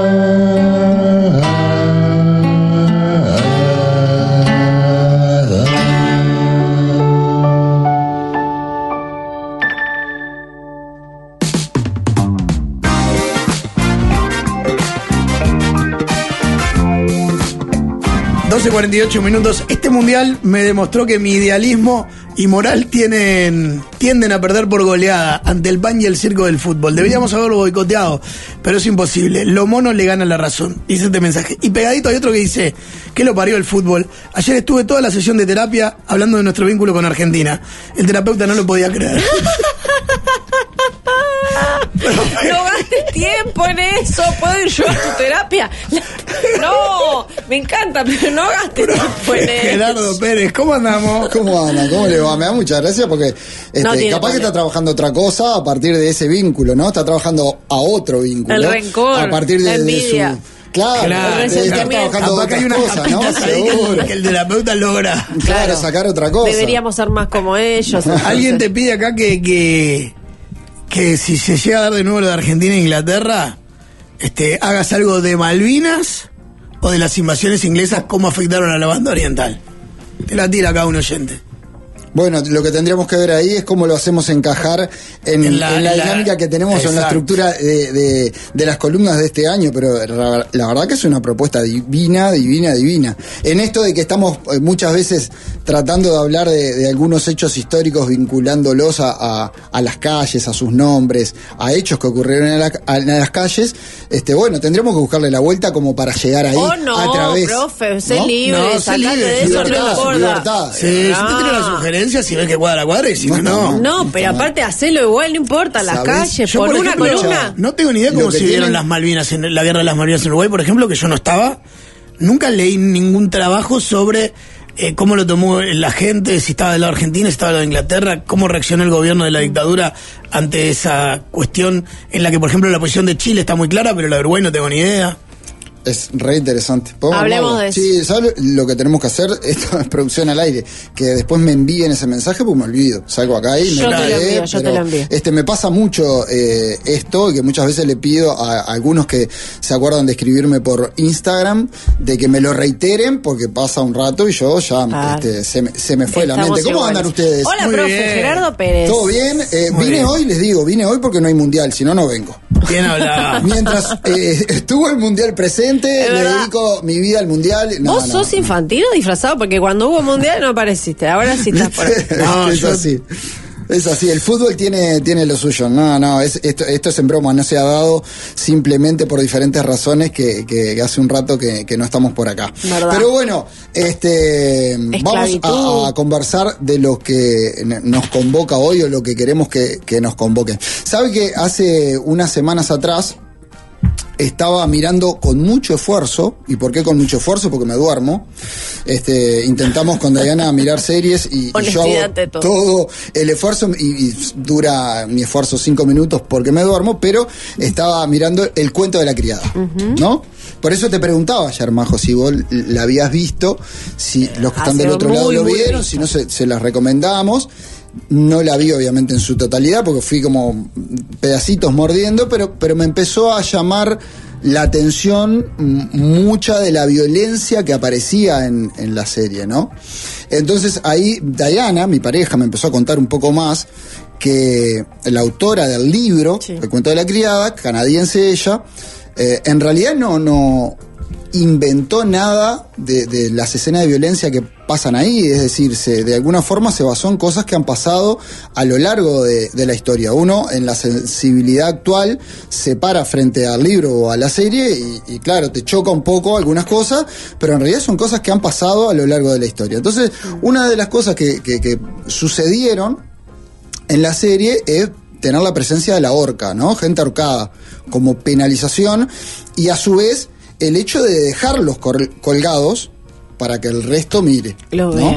doce cuarenta y ocho minutos. Este mundial me demostró que mi idealismo y moral tienen, tienden a perder por goleada ante el pan y el circo del fútbol. Deberíamos haberlo boicoteado, pero es imposible. Lo mono le gana la razón. Dice este mensaje. Y pegadito hay otro que dice, ¿qué lo parió el fútbol? Ayer estuve toda la sesión de terapia hablando de nuestro vínculo con Argentina. El terapeuta no lo podía creer. No gastes tiempo en eso. ¿Puedo ir yo a tu terapia? No, me encanta, pero no gastes tiempo en eso. Gerardo Pérez, ¿cómo andamos? ¿Cómo anda? ¿Cómo le va? Me da muchas gracias porque este, No tiene capaz problema. que está trabajando otra cosa a partir de ese vínculo, ¿no? Está trabajando a otro vínculo. El rencor, a partir de, la de envidia. su... Claro, Claro, debe estar resentimiento. trabajando Capaz que hay otras unas cosas, ¿no? capitas ahí que Seguro. el, que el terapeuta logra. Claro, sacar otra cosa. Deberíamos ser más como ellos. Alguien te pide acá que, que, que si se llega a dar de nuevo lo de Argentina e Inglaterra, este, hagas algo de Malvinas o de las invasiones inglesas, cómo afectaron a la banda oriental. Te la tira acá un oyente. Bueno, lo que tendríamos que ver ahí es cómo lo hacemos encajar en, En la- en la en la- dinámica que tenemos en la exacto. estructura de, de, de las columnas de este año, pero la, la verdad que es una propuesta divina, divina, divina. En esto de que estamos eh, muchas veces tratando de hablar de, de algunos hechos históricos vinculándolos a, a, a las calles, a sus nombres, a hechos que ocurrieron en, la- a- en las calles, este bueno, tendríamos que buscarle la vuelta como para llegar ahí Oh, no, a través. profe, sé ¿no? libre, No, sé sacate libre, de eso, libertad, no importa. libertad. Sí, si Ah. te tiene una sugerencia, si ves que cuadra, cuadra, y si no, No, no. No, pero aparte hacelo igual, no importa, las ¿Sabés? calles, Yo, por, una ejemplo, columna. no tengo ni idea Lo cómo que se dieron tienen- las Malvinas, en la guerra de las Malvinas en Uruguay, por ejemplo, que yo no estaba. Nunca leí ningún trabajo sobre eh, cómo lo tomó la gente, si estaba del lado argentino, si estaba del lado de Inglaterra, cómo reaccionó el gobierno de la dictadura ante esa cuestión en la que, por ejemplo, la posición de Chile está muy clara, pero la de Uruguay no tengo ni idea. Es re interesante. ¿Podemos Hablemos hablarlo? de eso. Sí, ¿sabes lo que tenemos que hacer? Esto es producción al aire. Que después me envíen ese mensaje porque me olvido. Salgo acá y me Yo te lo olvidé, envío, yo te pero, lo envío. Este, me pasa mucho eh, esto, que muchas veces le pido a, a algunos que se acuerdan de escribirme por Instagram, de que me lo reiteren porque pasa un rato y yo ya Claro. este, se, me, se me fue la Estamos mente. ¿Cómo iguales. andan ustedes? Hola, Muy profe, bien. Gerardo Pérez. ¿Todo bien? Eh, Muy vine bien. hoy, les digo, vine hoy porque no hay mundial, si no, no vengo. ¿Quién habla? Mientras eh, estuvo el mundial presente, Es le verdad. dedico mi vida al mundial. No, ¿Vos no, sos no. infantil o disfrazado? Porque cuando hubo mundial no apareciste, ahora sí estás por ahí. No, es yo- así. Es así, el fútbol tiene, tiene lo suyo. No, no, es, esto, esto es en broma, no se ha dado simplemente por diferentes razones que, que hace un rato que, que no estamos por acá. ¿Verdad? Pero bueno, este vamos Esclavitud. a, a conversar de lo que n- nos convoca hoy o lo que queremos que, que nos convoquen. ¿Sabe que hace unas semanas atrás estaba mirando con mucho esfuerzo? ¿Y por qué con mucho esfuerzo? Porque me duermo. Este, intentamos con Diana mirar series y, y yo Honestidad hago ante todo. todo el esfuerzo y, y dura mi esfuerzo cinco minutos porque me duermo, pero estaba mirando El cuento de la criada, ¿no? Por eso te preguntaba ayer, Majo, si vos la habías visto, si los que están Hace del otro lado muy, lo muy vieron, visto. si no se, se las recomendamos. No la vi obviamente en su totalidad porque fui como pedacitos mordiendo, pero, pero me empezó a llamar la atención m- mucha de la violencia que aparecía en, en la serie, ¿no? Entonces ahí Diana, mi pareja, me empezó a contar un poco más que la autora del libro, Sí. El cuento de la criada, canadiense ella, eh, en realidad no, no inventó nada de, de las escenas de violencia que pasan ahí, es decir, se, de alguna forma se basó en cosas que han pasado a lo largo de, de la historia. Uno, en la sensibilidad actual, se para frente al libro o a la serie y, y claro, te choca un poco algunas cosas, pero en realidad son cosas que han pasado a lo largo de la historia. Entonces, una de las cosas que, que, que sucedieron en la serie es tener la presencia de la horca, ¿no? Gente ahorcada como penalización y a su vez el hecho de dejarlos col- colgados para que el resto mire, Lo ¿no? vea.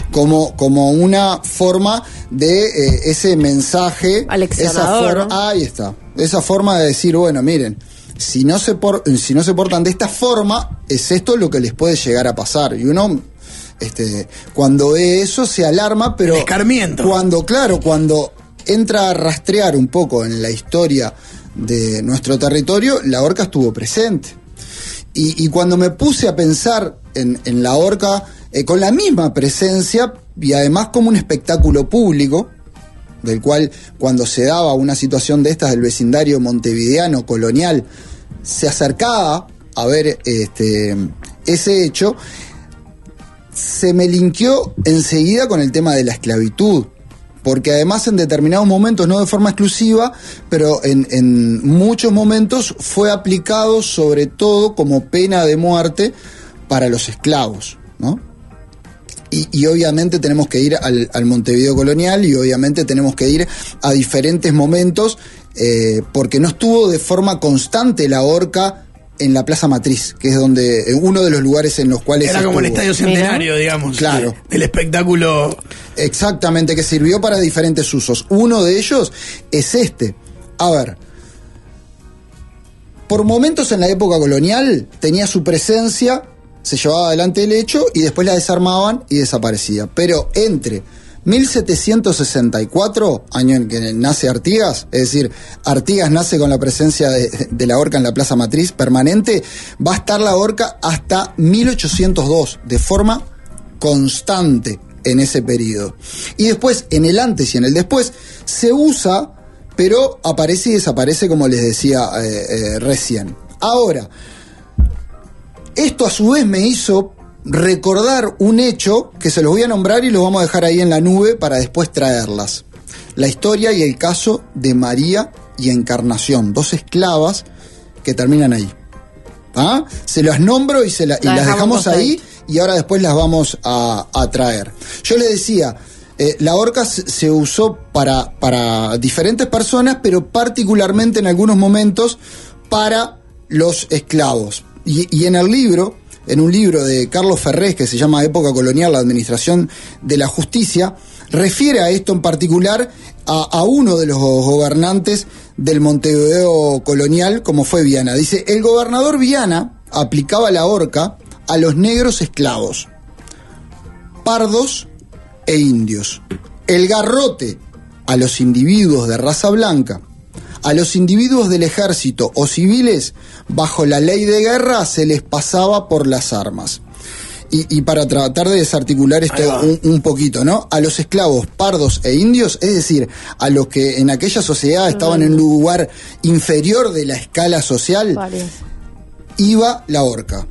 como, como una forma de eh, ese mensaje, esa forma, ¿no? Ahí está, esa forma de decir, bueno, miren, si no se por, si no se portan de esta forma, es esto lo que les puede llegar a pasar. Y uno, este, cuando ve eso se alarma, pero el escarmiento. Cuando, claro, cuando entra a rastrear un poco en la historia de nuestro territorio, la horca estuvo presente. Y, y cuando me puse a pensar en, en la horca, eh, con la misma presencia y además como un espectáculo público, del cual cuando se daba una situación de estas del vecindario montevideano colonial, se acercaba a ver este, ese hecho, se me linkeó enseguida con el tema de la esclavitud. Porque además en determinados momentos, no de forma exclusiva, pero en, en muchos momentos fue aplicado sobre todo como pena de muerte para los esclavos, ¿no? Y, y obviamente tenemos que ir al, al Montevideo colonial y obviamente tenemos que ir a diferentes momentos eh, porque no estuvo de forma constante la horca en la Plaza Matriz, que es donde uno de los lugares en los cuales era estuvo. como el Estadio Centenario, digamos, claro, de, del espectáculo. Exactamente, que sirvió para diferentes usos. Uno de ellos es este. A ver, por momentos en la época colonial tenía su presencia, se llevaba adelante el hecho y después la desarmaban y desaparecía. Pero entre mil setecientos sesenta y cuatro, año en que nace Artigas, es decir, Artigas nace con la presencia de, de la horca en la Plaza Matriz permanente, va a estar la horca hasta mil ochocientos dos, de forma constante en ese periodo. Y después, en el antes y en el después, se usa, pero aparece y desaparece, como les decía eh, eh, recién. Ahora, esto a su vez me hizo recordar un hecho que se los voy a nombrar y los vamos a dejar ahí en la nube para después traerlas. La historia y el caso de María y Encarnación, dos esclavas que terminan ahí. ¿Ah? Se las nombro y, se la, y las dejamos ahí y ahora después las vamos a, a traer. Yo les decía, eh, la horca se, se usó para, para diferentes personas, pero particularmente en algunos momentos para los esclavos. Y, y en el libro... en un libro de Carlos Ferrés que se llama Época Colonial, la Administración de la Justicia, refiere a esto en particular a, a uno de los gobernantes del Montevideo colonial, como fue Viana. Dice, el gobernador Viana aplicaba la horca a los negros esclavos, pardos e indios, el garrote a los individuos de raza blanca, a los individuos del ejército o civiles, bajo la ley de guerra, se les pasaba por las armas. Y, y para tratar de desarticular esto un, un poquito, ¿no? A los esclavos pardos e indios, es decir, a los que en aquella sociedad estaban en un lugar inferior de la escala social, Varios. iba la horca.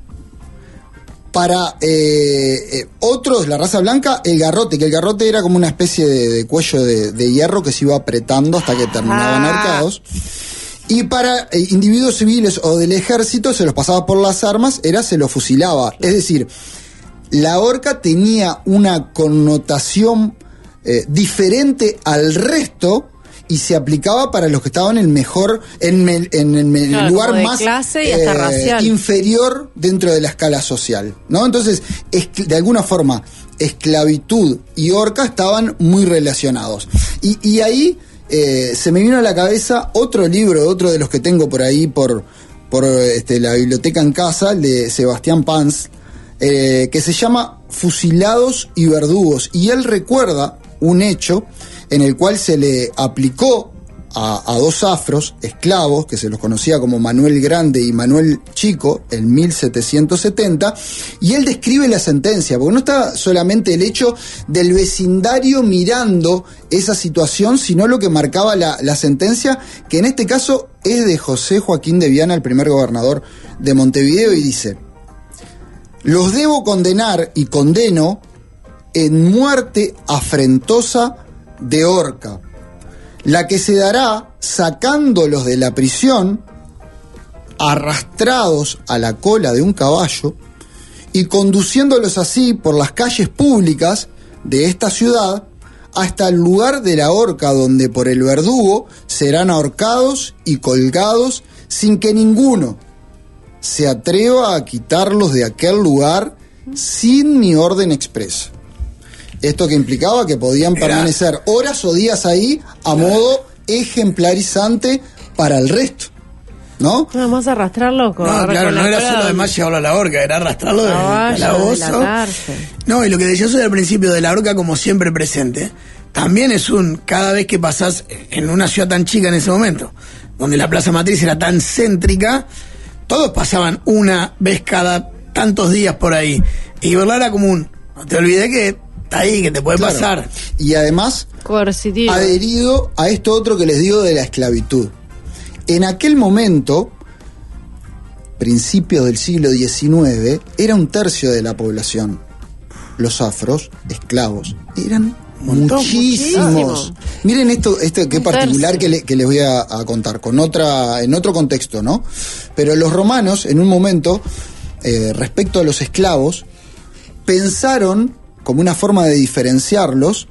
Para eh, eh, otros, la raza blanca, el garrote, que el garrote era como una especie de, de cuello de, de hierro que se iba apretando hasta que terminaban ah. ahorcados. Y para eh, individuos civiles o del ejército se los pasaba por las armas, era se los fusilaba. Es decir, la horca tenía una connotación eh, diferente al resto y se aplicaba para los que estaban en mejor, en, en, en el claro, lugar más clase y hasta eh, racial. inferior dentro de la escala social, ¿no? Entonces, es, de alguna forma, esclavitud y horca estaban muy relacionados. Y, y ahí eh, se me vino a la cabeza otro libro, otro de los que tengo por ahí por, por este, la biblioteca en casa, el de Sebastián Pans, eh, que se llama Fusilados y Verdugos. Y él recuerda un hecho en el cual se le aplicó a, a dos afros, esclavos, que se los conocía como Manuel Grande y Manuel Chico, en mil setecientos setenta, y él describe la sentencia, porque no está solamente el hecho del vecindario mirando esa situación, sino lo que marcaba la, la sentencia, que en este caso es de José Joaquín de Viana, el primer gobernador de Montevideo, y dice: los debo condenar y condeno en muerte afrentosa de horca, la que se dará sacándolos de la prisión, arrastrados a la cola de un caballo y conduciéndolos así por las calles públicas de esta ciudad hasta el lugar de la horca, donde por el verdugo serán ahorcados y colgados sin que ninguno se atreva a quitarlos de aquel lugar sin mi orden expresa. Esto que implicaba que podían Era. permanecer horas o días ahí a modo ejemplarizante para el resto, ¿no? Nada más arrastrarlo con No, claro, con no la era cola solo del- además llevarlo a la horca, era arrastrarlo del caballo, de la calabozo. cárcel. No, y lo que decía soy al principio de la horca como siempre presente, también es un, cada vez que pasás en una ciudad tan chica en ese momento, donde la Plaza Matriz era tan céntrica, todos pasaban una vez cada tantos días por ahí. Y verla era como un, no te olvides que está ahí, que te puede Claro. pasar. Y además, Coercitivo. adherido a esto otro que les digo de la esclavitud. En aquel momento, principios del siglo diecinueve, era un tercio de la población. Los afros, esclavos, eran Montón, muchísimos. muchísimo. Miren esto, esto qué Un particular tercio. que, le- que les voy a, a contar, con otra, en otro contexto, ¿no? Pero los romanos, en un momento, eh, respecto a los esclavos, pensaron, como una forma de diferenciarlos,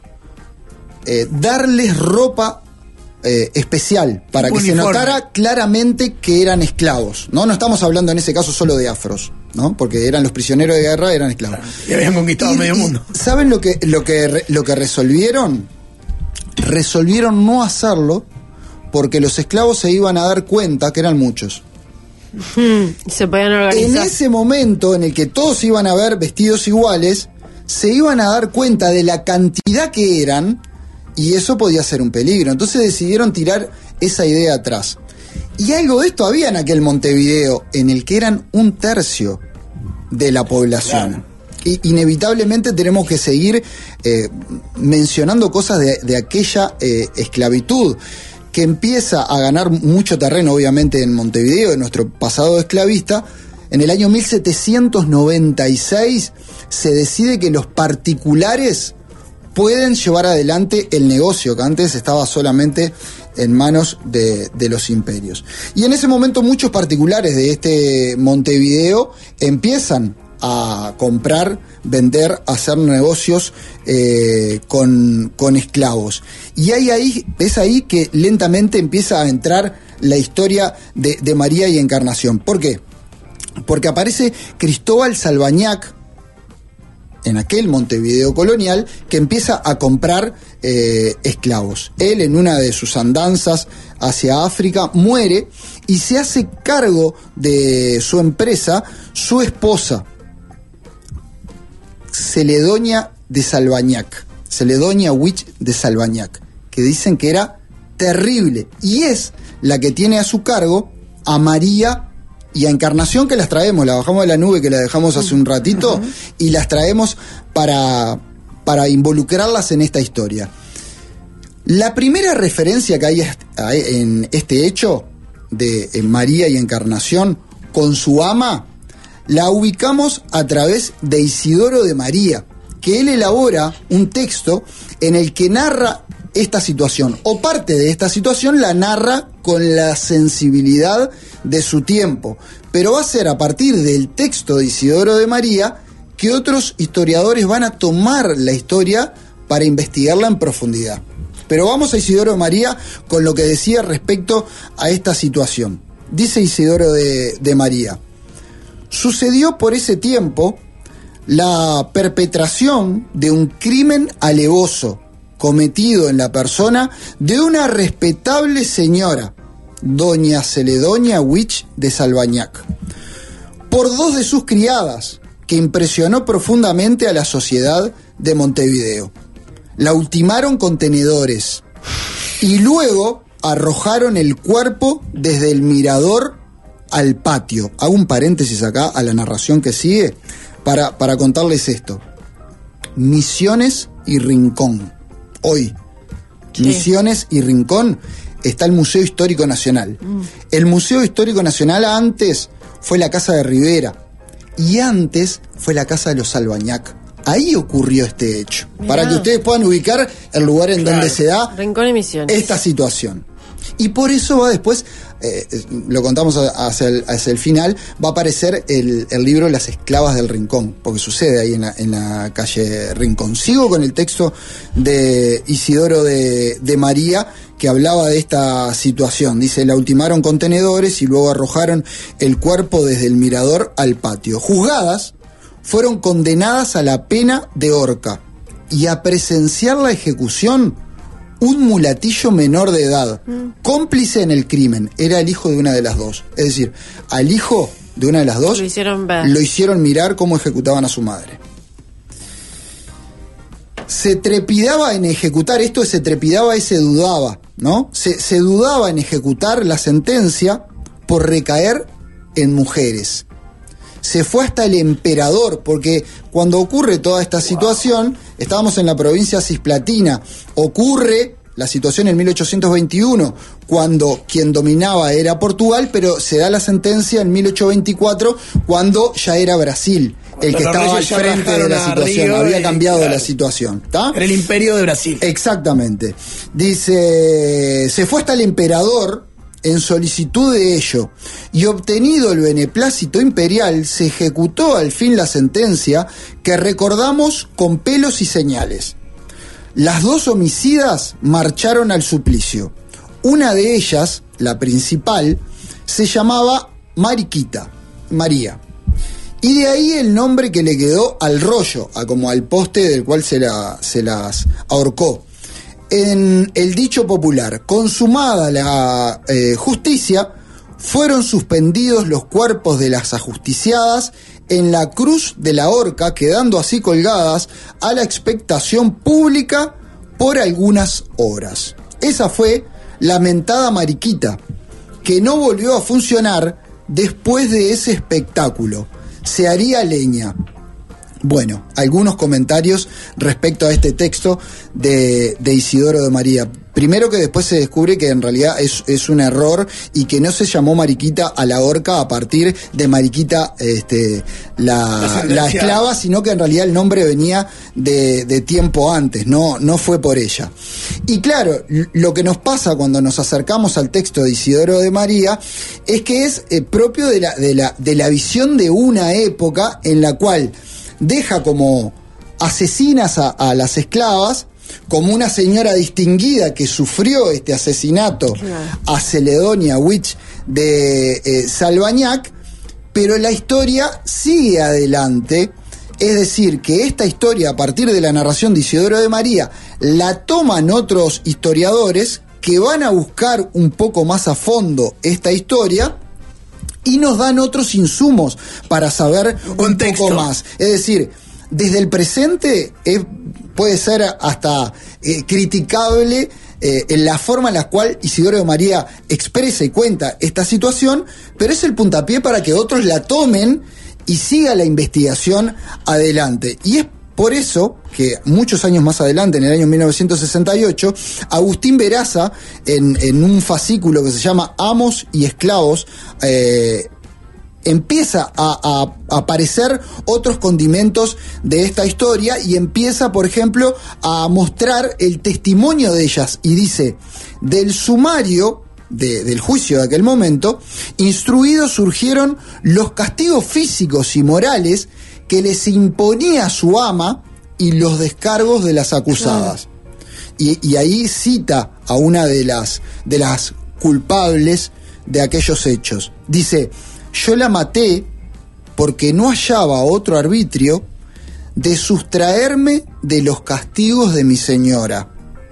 eh, darles ropa eh, especial para Tipo que se uniforme. notara claramente que eran esclavos, ¿no? No estamos hablando en ese caso solo de afros, ¿no? Porque eran los prisioneros de guerra, eran esclavos. Y habían conquistado Y- medio y mundo. ¿Saben lo que, lo que, re- lo que resolvieron? Resolvieron no hacerlo porque los esclavos se iban a dar cuenta que eran muchos. Hmm, se podían En organizar. ese momento en el que todos iban a ver vestidos iguales, se iban a dar cuenta de la cantidad que eran y eso podía ser un peligro. Entonces decidieron tirar esa idea atrás. Y algo de esto había en aquel Montevideo, en el que eran un tercio de la población. Claro. Y inevitablemente tenemos que seguir eh, mencionando cosas de, de aquella eh, esclavitud que empieza a ganar mucho terreno, obviamente, en Montevideo, en nuestro pasado esclavista. En el año mil setecientos noventa y seis se decide que los particulares pueden llevar adelante el negocio, que antes estaba solamente en manos de, de los imperios. Y en ese momento muchos particulares de este Montevideo empiezan a comprar, vender, hacer negocios eh, con, con esclavos. Y hay ahí, es ahí que lentamente empieza a entrar la historia de, de María y Encarnación. ¿Por qué? Porque aparece Cristóbal Salvañac en aquel Montevideo colonial, que empieza a comprar eh, esclavos. Él, en una de sus andanzas hacia África, muere y se hace cargo de su empresa su esposa, Celedonia de Salvañac, Celedonia Witch de Salvañac, que dicen que era terrible, y es la que tiene a su cargo a María y a Encarnación, que las traemos, la bajamos de la nube que la dejamos hace un ratito, uh-huh. y las traemos para, para involucrarlas en esta historia. La primera referencia que hay en este hecho de María y Encarnación con su ama, la ubicamos a través de Isidoro de María, que él elabora un texto en el que narra esta situación, o parte de esta situación la narra con la sensibilidad de su tiempo, pero va a ser a partir del texto de Isidoro de María que otros historiadores van a tomar la historia para investigarla en profundidad. Pero vamos a Isidoro de María con lo que decía respecto a esta situación. Dice Isidoro de, de María: sucedió por ese tiempo la perpetración de un crimen alevoso cometido en la persona de una respetable señora, doña Celedonia Witch de Salvañac, por dos de sus criadas, que impresionó profundamente a la sociedad de Montevideo. La ultimaron con tenedores y luego arrojaron el cuerpo desde el mirador al patio. Hago un paréntesis acá a la narración que sigue para, para contarles esto. Misiones y Rincón. Hoy, sí. Misiones y Rincón, está el Museo Histórico Nacional. Mm. El Museo Histórico Nacional antes fue la Casa de Rivera y antes fue la Casa de los Salvañac. Ahí ocurrió este hecho. Mirá. Para que ustedes puedan ubicar el lugar en claro. donde se da Rincón y Misiones. Esta situación. Y por eso va después, eh, lo contamos hacia el, hacia el final, va a aparecer el, el libro Las Esclavas del Rincón, porque sucede ahí en la, en la calle Rincón. Sigo con el texto de Isidoro de, de María, que hablaba de esta situación. Dice: la ultimaron con tenedores y luego arrojaron el cuerpo desde el mirador al patio. Juzgadas, fueron condenadas a la pena de horca y a presenciar la ejecución un mulatillo menor de edad, mm. cómplice en el crimen. Era el hijo de una de las dos. Es decir, al hijo de una de las dos lo hicieron ver. Lo hicieron mirar cómo ejecutaban a su madre. Se trepidaba en ejecutar, esto se trepidaba y se dudaba, ¿no? Se, se dudaba en ejecutar la sentencia por recaer en mujeres. Se fue hasta el emperador, porque cuando ocurre toda esta situación, estábamos en la provincia cisplatina, ocurre la situación en mil ochocientos veintiuno, cuando quien dominaba era Portugal, pero se da la sentencia en mil ochocientos veinticuatro, cuando ya era Brasil el que estaba al frente de la situación, había cambiado la situación, ¿tá? Era el imperio de Brasil. Exactamente. Dice, se fue hasta el emperador en solicitud de ello, y obtenido el beneplácito imperial, se ejecutó al fin la sentencia que recordamos con pelos y señales. Las dos homicidas marcharon al suplicio. Una de ellas, la principal, se llamaba Mariquita, María. Y de ahí el nombre que le quedó al rollo, a como al poste del cual se, la, se las ahorcó. En el dicho popular, consumada la eh, justicia, fueron suspendidos los cuerpos de las ajusticiadas en la cruz de la horca, quedando así colgadas a la expectación pública por algunas horas. Esa fue la mentada Mariquita, que no volvió a funcionar después de ese espectáculo. Se haría leña. Bueno, algunos comentarios respecto a este texto de, de Isidoro de María. Primero, que después se descubre que en realidad es, es un error y que no se llamó Mariquita a la horca a partir de Mariquita, este, la, la esclava, sino que en realidad el nombre venía de, de tiempo antes, no, no fue por ella. Y claro, lo que nos pasa cuando nos acercamos al texto de Isidoro de María es que es eh, propio de la, de, la, de la visión de una época en la cual deja como asesinas a, a las esclavas, como una señora distinguida que sufrió este asesinato, claro, a Celedonia Witch de eh, Salvañac, pero la historia sigue adelante. Es decir, que esta historia, a partir de la narración de Isidoro de María, la toman otros historiadores que van a buscar un poco más a fondo esta historia y nos dan otros insumos para saber un poco más. Es decir, desde el presente eh, puede ser hasta eh, criticable eh, en la forma en la cual Isidoro de María expresa y cuenta esta situación, pero es el puntapié para que otros la tomen y siga la investigación adelante. Y es por eso que muchos años más adelante, en el año mil novecientos sesenta y ocho, Agustín Veraza, en, en un fascículo que se llama Amos y Esclavos, eh, empieza a, a, a aparecer otros condimentos de esta historia y empieza, por ejemplo, a mostrar el testimonio de ellas. Y dice, del sumario de, del juicio de aquel momento, instruidos surgieron los castigos físicos y morales que les imponía su ama y los descargos de las acusadas. Y, y ahí cita a una de las, de las culpables de aquellos hechos. Dice, yo la maté porque no hallaba otro arbitrio de sustraerme de los castigos de mi señora.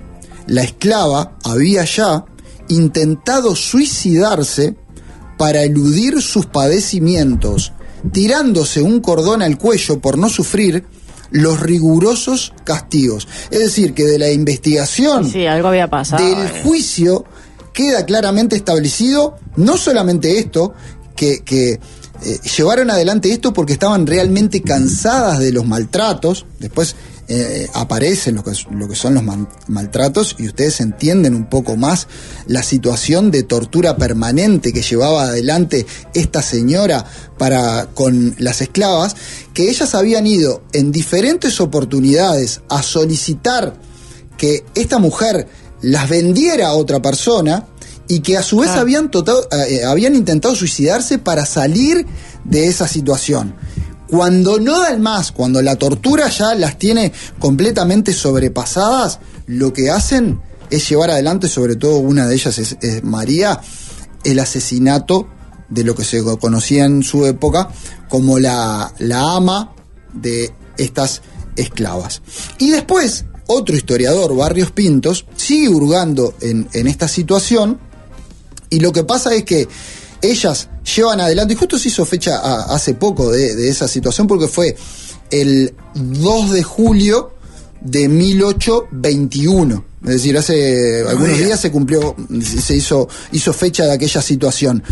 La esclava había ya intentado suicidarse para eludir sus padecimientos, tirándose un cordón al cuello por no sufrir los rigurosos castigos. Es decir, que de la investigación, sí, algo había pasado, del juicio, queda claramente establecido no solamente esto, que, que eh, llevaron adelante esto porque estaban realmente cansadas de los maltratos. Después eh, aparecen lo que, lo que son los man, maltratos y ustedes entienden un poco más la situación de tortura permanente que llevaba adelante esta señora para con las esclavas, que ellas habían ido en diferentes oportunidades a solicitar que esta mujer las vendiera a otra persona y que a su vez ah. habían, totado, eh, habían intentado suicidarse para salir de esa situación. Cuando no dan más, cuando la tortura ya las tiene completamente sobrepasadas, lo que hacen es llevar adelante, sobre todo una de ellas es, es María, el asesinato de lo que se conocía en su época como la, la ama de estas esclavas. Y después, otro historiador, Barrios Pintos, sigue hurgando en, en esta situación, y lo que pasa es que ellas llevan adelante, y justo se hizo fecha a, hace poco de, de esa situación, porque fue el dos de julio de mil ochocientos veintiuno. Es decir, hace algunos días se cumplió, se hizo, hizo fecha de aquella situación.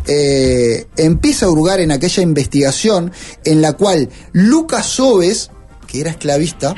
Eh, empieza a hurgar en aquella investigación en la cual Lucas Sobes, que era esclavista,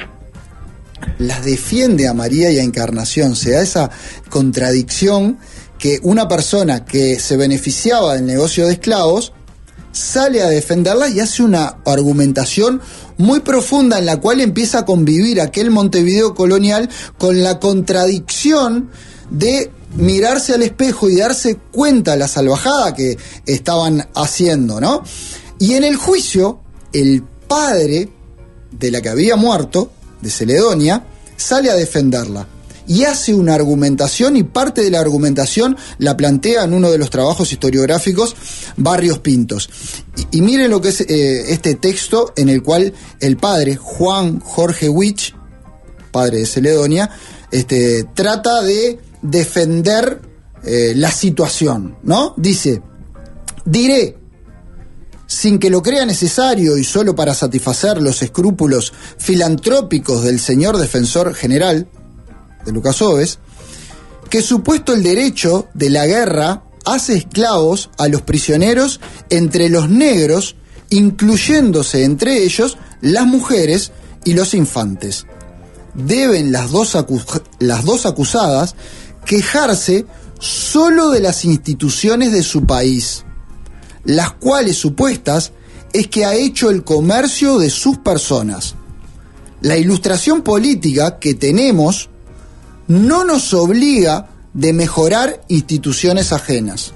las defiende a María y a Encarnación. Se da esa contradicción que una persona que se beneficiaba del negocio de esclavos sale a defenderla y hace una argumentación muy profunda en la cual empieza a convivir aquel Montevideo colonial con la contradicción de mirarse al espejo y darse cuenta de la salvajada que estaban haciendo, ¿no? Y en el juicio, el padre de la que había muerto, de Celedonia, sale a defenderla. Y hace una argumentación, y parte de la argumentación la plantea en uno de los trabajos historiográficos Barrios Pintos. Y, y miren lo que es eh, este texto en el cual el padre, Juan Jorge Wich, padre de Celedonia, este, trata de defender eh, la situación, ¿no? Dice, diré, sin que lo crea necesario y solo para satisfacer los escrúpulos filantrópicos del señor defensor general, de Lucas Sobes, que supuesto el derecho de la guerra hace esclavos a los prisioneros entre los negros, incluyéndose entre ellos las mujeres y los infantes. Deben las dos, acu- las dos acusadas quejarse solo de las instituciones de su país, las cuales supuestas es que ha hecho el comercio de sus personas. La ilustración política que tenemos no nos obliga de mejorar instituciones ajenas,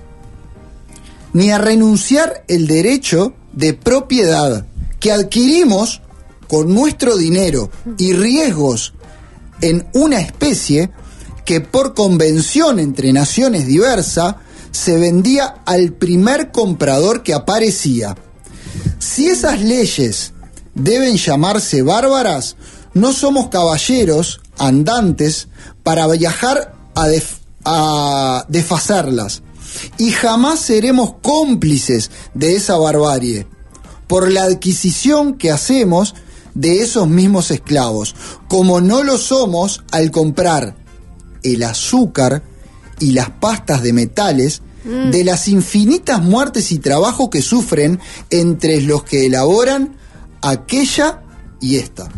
ni a renunciar el derecho de propiedad que adquirimos con nuestro dinero y riesgos en una especie que por convención entre naciones diversas se vendía al primer comprador que aparecía. Si esas leyes deben llamarse bárbaras, no somos caballeros andantes para viajar a, def- a desfacerlas, y jamás seremos cómplices de esa barbarie por la adquisición que hacemos de esos mismos esclavos, como no lo somos al comprar el azúcar y las pastas de metales mm. de las infinitas muertes y trabajo que sufren entre los que elaboran aquella y esta.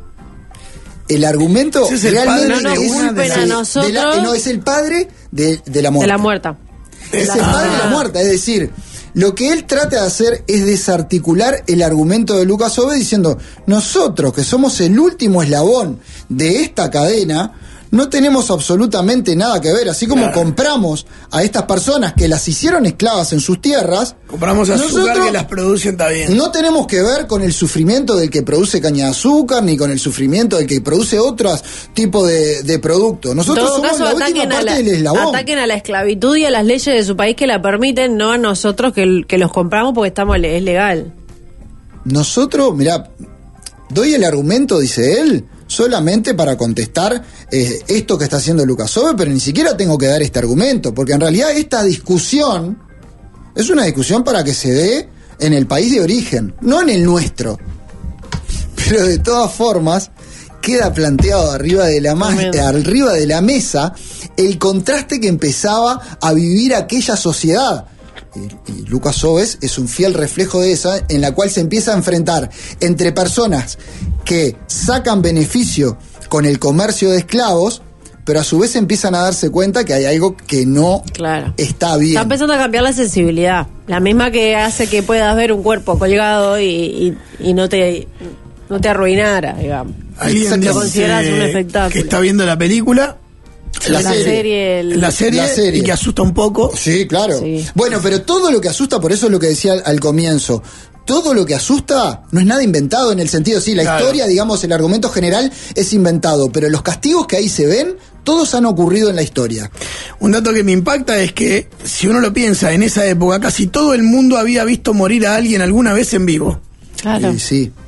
El argumento es el realmente no nos es, culpen a de nosotros. la, no, es el padre de, de la muerta. De la muerta. Es la... el padre de la muerta, es decir, lo que él trata de hacer es desarticular el argumento de Lucas Sobes diciendo, nosotros que somos el último eslabón de esta cadena, no tenemos absolutamente nada que ver, así como claro. compramos a estas personas que las hicieron esclavas en sus tierras, compramos azúcar que las producen también. No tenemos que ver con el sufrimiento del que produce caña de azúcar, ni con el sufrimiento del que produce otros tipos de, de productos. Nosotros somos caso, la última parte la, del eslabón. Ataquen a la esclavitud y a las leyes de su país que la permiten, no a nosotros que, que los compramos porque estamos es legal. Nosotros, mirá, doy el argumento, dice él, solamente para contestar eh, esto que está haciendo Lucas Sobes, pero ni siquiera tengo que dar este argumento, porque en realidad esta discusión es una discusión para que se dé en el país de origen, no en el nuestro. Pero de todas formas, queda planteado arriba de la, ma- arriba de la mesa el contraste que empezaba a vivir aquella sociedad. Y, y Lucas Sobes es un fiel reflejo de esa, en la cual se empieza a enfrentar entre personas que sacan beneficio con el comercio de esclavos, pero a su vez empiezan a darse cuenta que hay algo que no claro. está bien. Está empezando a cambiar la sensibilidad, la misma que hace que puedas ver un cuerpo colgado y, y, y no te no te arruinara, digamos. Alguien lo consideras un espectáculo. Que está viendo la película, La, la serie, serie, el... la serie, la serie, y que asusta un poco. Sí, claro. Sí. Bueno, pero todo lo que asusta, por eso es lo que decía al, al comienzo, todo lo que asusta no es nada inventado en el sentido, sí, la claro. historia, digamos, el argumento general es inventado, pero los castigos que ahí se ven, todos han ocurrido en la historia. Un dato que me impacta es que, si uno lo piensa, en esa época casi todo el mundo había visto morir a alguien alguna vez en vivo. Claro. Sí, sí.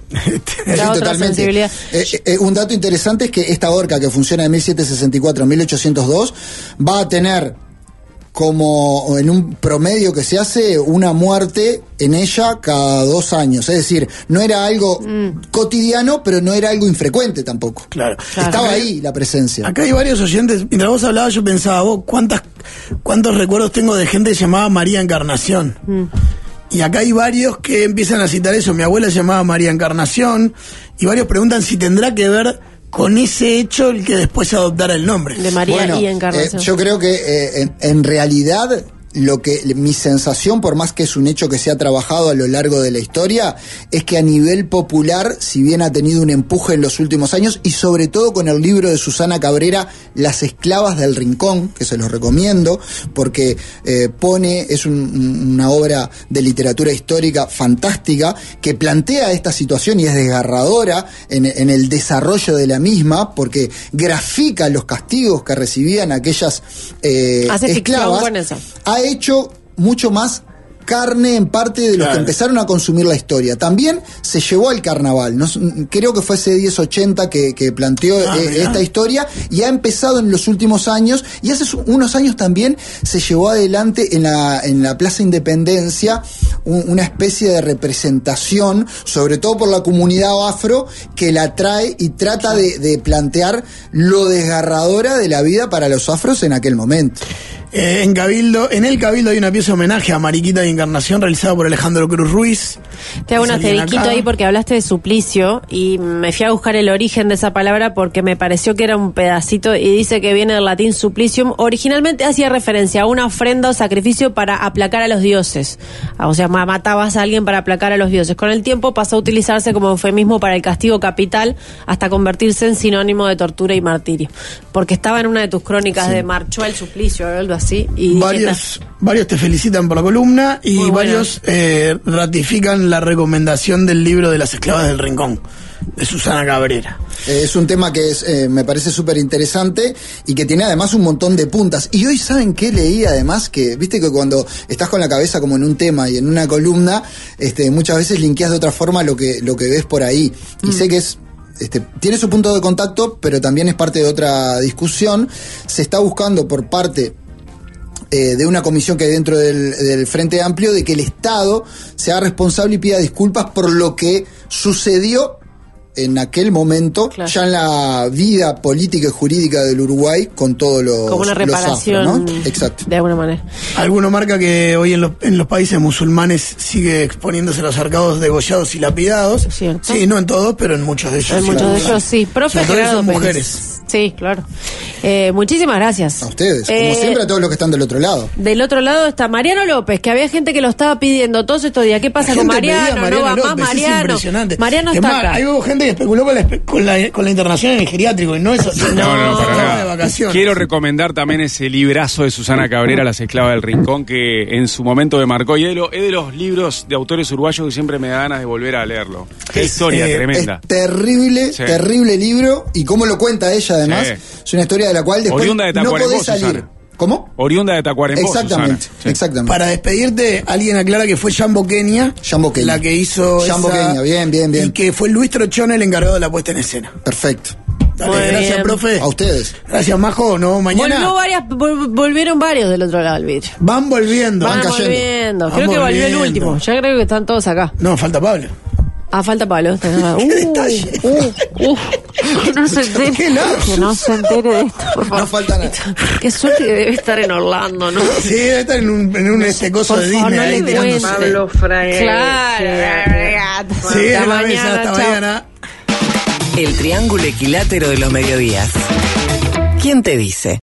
Era Sí, otra totalmente. sensibilidad. Eh, eh, un dato interesante es que esta horca que funciona de mil setecientos sesenta y cuatro a mil ochocientos dos va a tener como en un promedio que se hace una muerte en ella cada dos años. Es decir, no era algo mm. cotidiano, pero no era algo infrecuente tampoco. Claro. Estaba Acá hay- ahí la presencia. Acá hay varios oyentes. Mientras vos hablabas, yo pensaba, vos, ¿cuántas, ¿cuántos recuerdos tengo de gente que se llamaba María Encarnación? Mm. Y acá hay varios que empiezan a citar eso. Mi abuela se llamaba María Encarnación. Y varios preguntan si tendrá que ver con ese hecho el que después adoptara el nombre. De María Bueno, y Encarnación. eh, yo creo que eh, en, en realidad lo que mi sensación, por más que es un hecho que se ha trabajado a lo largo de la historia, es que a nivel popular, si bien ha tenido un empuje en los últimos años, y sobre todo con el libro de Susana Cabrera, Las esclavas del rincón, que se los recomiendo, porque eh, pone, es un, una obra de literatura histórica fantástica, que plantea esta situación y es desgarradora en, en el desarrollo de la misma, porque grafica los castigos que recibían aquellas eh, Hace ficción esclavas. con eso. Ha hecho mucho más carne en parte de los Claro. que empezaron a consumir la historia. También se llevó al carnaval. No, creo que fue C diez ochenta que, que planteó Ah, eh, mirá. esta historia y ha empezado en los últimos años y hace su- unos años también se llevó adelante en la, en la Plaza Independencia un- una especie de representación, sobre todo por la comunidad afro, que la trae y trata de, de plantear lo desgarradora de la vida para los afros en aquel momento. Eh, en Cabildo, en el Cabildo hay una pieza de homenaje a Mariquita de Encarnación realizada por Alejandro Cruz Ruiz. Te hago un Es alguien asteriquito acá. ahí porque hablaste de suplicio y me fui a buscar el origen de esa palabra porque me pareció que era un pedacito y dice que viene del latín supplicium. Originalmente hacía referencia a una ofrenda o sacrificio para aplacar a los dioses. O sea, ma- matabas a alguien para aplacar a los dioses. Con el tiempo pasó a utilizarse como eufemismo para el castigo capital hasta convertirse en sinónimo de tortura y martirio. Porque estaba en una de tus crónicas de marchó al suplicio o algo así. Y dije, Varios, varios te felicitan por la columna y Muy buena. varios eh, ratifican la recomendación del libro de Las esclavas del rincón, de Susana Cabrera. Eh, es un tema que es, eh, me parece súper interesante y que tiene además un montón de puntas. Y hoy, ¿saben qué leí además? Que viste que cuando estás con la cabeza como en un tema y en una columna, este, muchas veces linkeas de otra forma lo que, lo que ves por ahí. Y sé que es Este, tiene su punto de contacto, pero también es parte de otra discusión. Se está buscando por parte eh, de una comisión que hay dentro del, del Frente Amplio de que el Estado sea responsable y pida disculpas por lo que sucedió en aquel momento, Claro. ya en la vida política y jurídica del Uruguay, con todos los como una los reparación afro, ¿no? Exacto. de alguna manera. Alguno marca que hoy en los, en los países musulmanes sigue exponiéndose los arcados degollados y lapidados. Cierto. Sí, no en todos, pero en muchos de ellos. En sí, muchos de claro. ellos sí. Profe Sobre todo Gerardo son Pérez. mujeres. Sí, claro. Eh, muchísimas gracias. A ustedes, como Eh, siempre, a todos los que están del otro lado. Del otro lado está Mariano López, que había gente que lo estaba pidiendo todos estos días. ¿Qué pasa La con gente pedía Mariano? a No va López, más es Mariano. impresionante. Mariano Es está más, acá. hay hubo gente que especuló con la, espe- con la, con la internación en el geriátrico y no eso. No, no, para estaba nada. de vacaciones. Quiero recomendar también ese librazo de Susana Cabrera, Las esclavas del rincón, que en su momento me marcó. Y es de, lo- es de los libros de autores uruguayos que siempre me da ganas de volver a leerlo. Qué Es, historia eh, tremenda. Es terrible, Sí. terrible libro. Y cómo lo cuenta ella, además. Sí. Es una historia de la cual después Oriunda de no Tacuarembó, podés salir. Susana. ¿Cómo? Oriunda de Tacuarembó, Exactamente, Susana. Sí. exactamente. Para despedirte, alguien aclara que fue Jambo Kenia, Jambo Kenia. la que hizo Jambo esa- Kenia, bien, bien, bien. y que fue Luis Trochón el encargado de la puesta en escena. Perfecto. Dale, Muy gracias, bien. profe. A ustedes. Gracias, Majo. ¿No? Mañana Volvió varias, vol- volvieron varios del otro lado del vidrio. van volviendo. Van cayendo. volviendo. Van Creo que volvió el volviendo. último. Ya creo que están todos acá. No, falta Pablo. Ah, falta Pablo. Qué Uh, detalle. uh, uh. Que no se entere. Qué lapsus. Que no se entere de esto, por favor. No falta nada. Qué suerte que debe estar en Orlando, ¿no? Sí, debe estar en un, en un este coso Por de favor, Disney no ahí le tirándose. cuente. Pablo Fraga. Claro. Sí, Hasta en la mesa, mañana, hasta chao. mañana. El triángulo equilátero de los mediodías. ¿Quién te dice?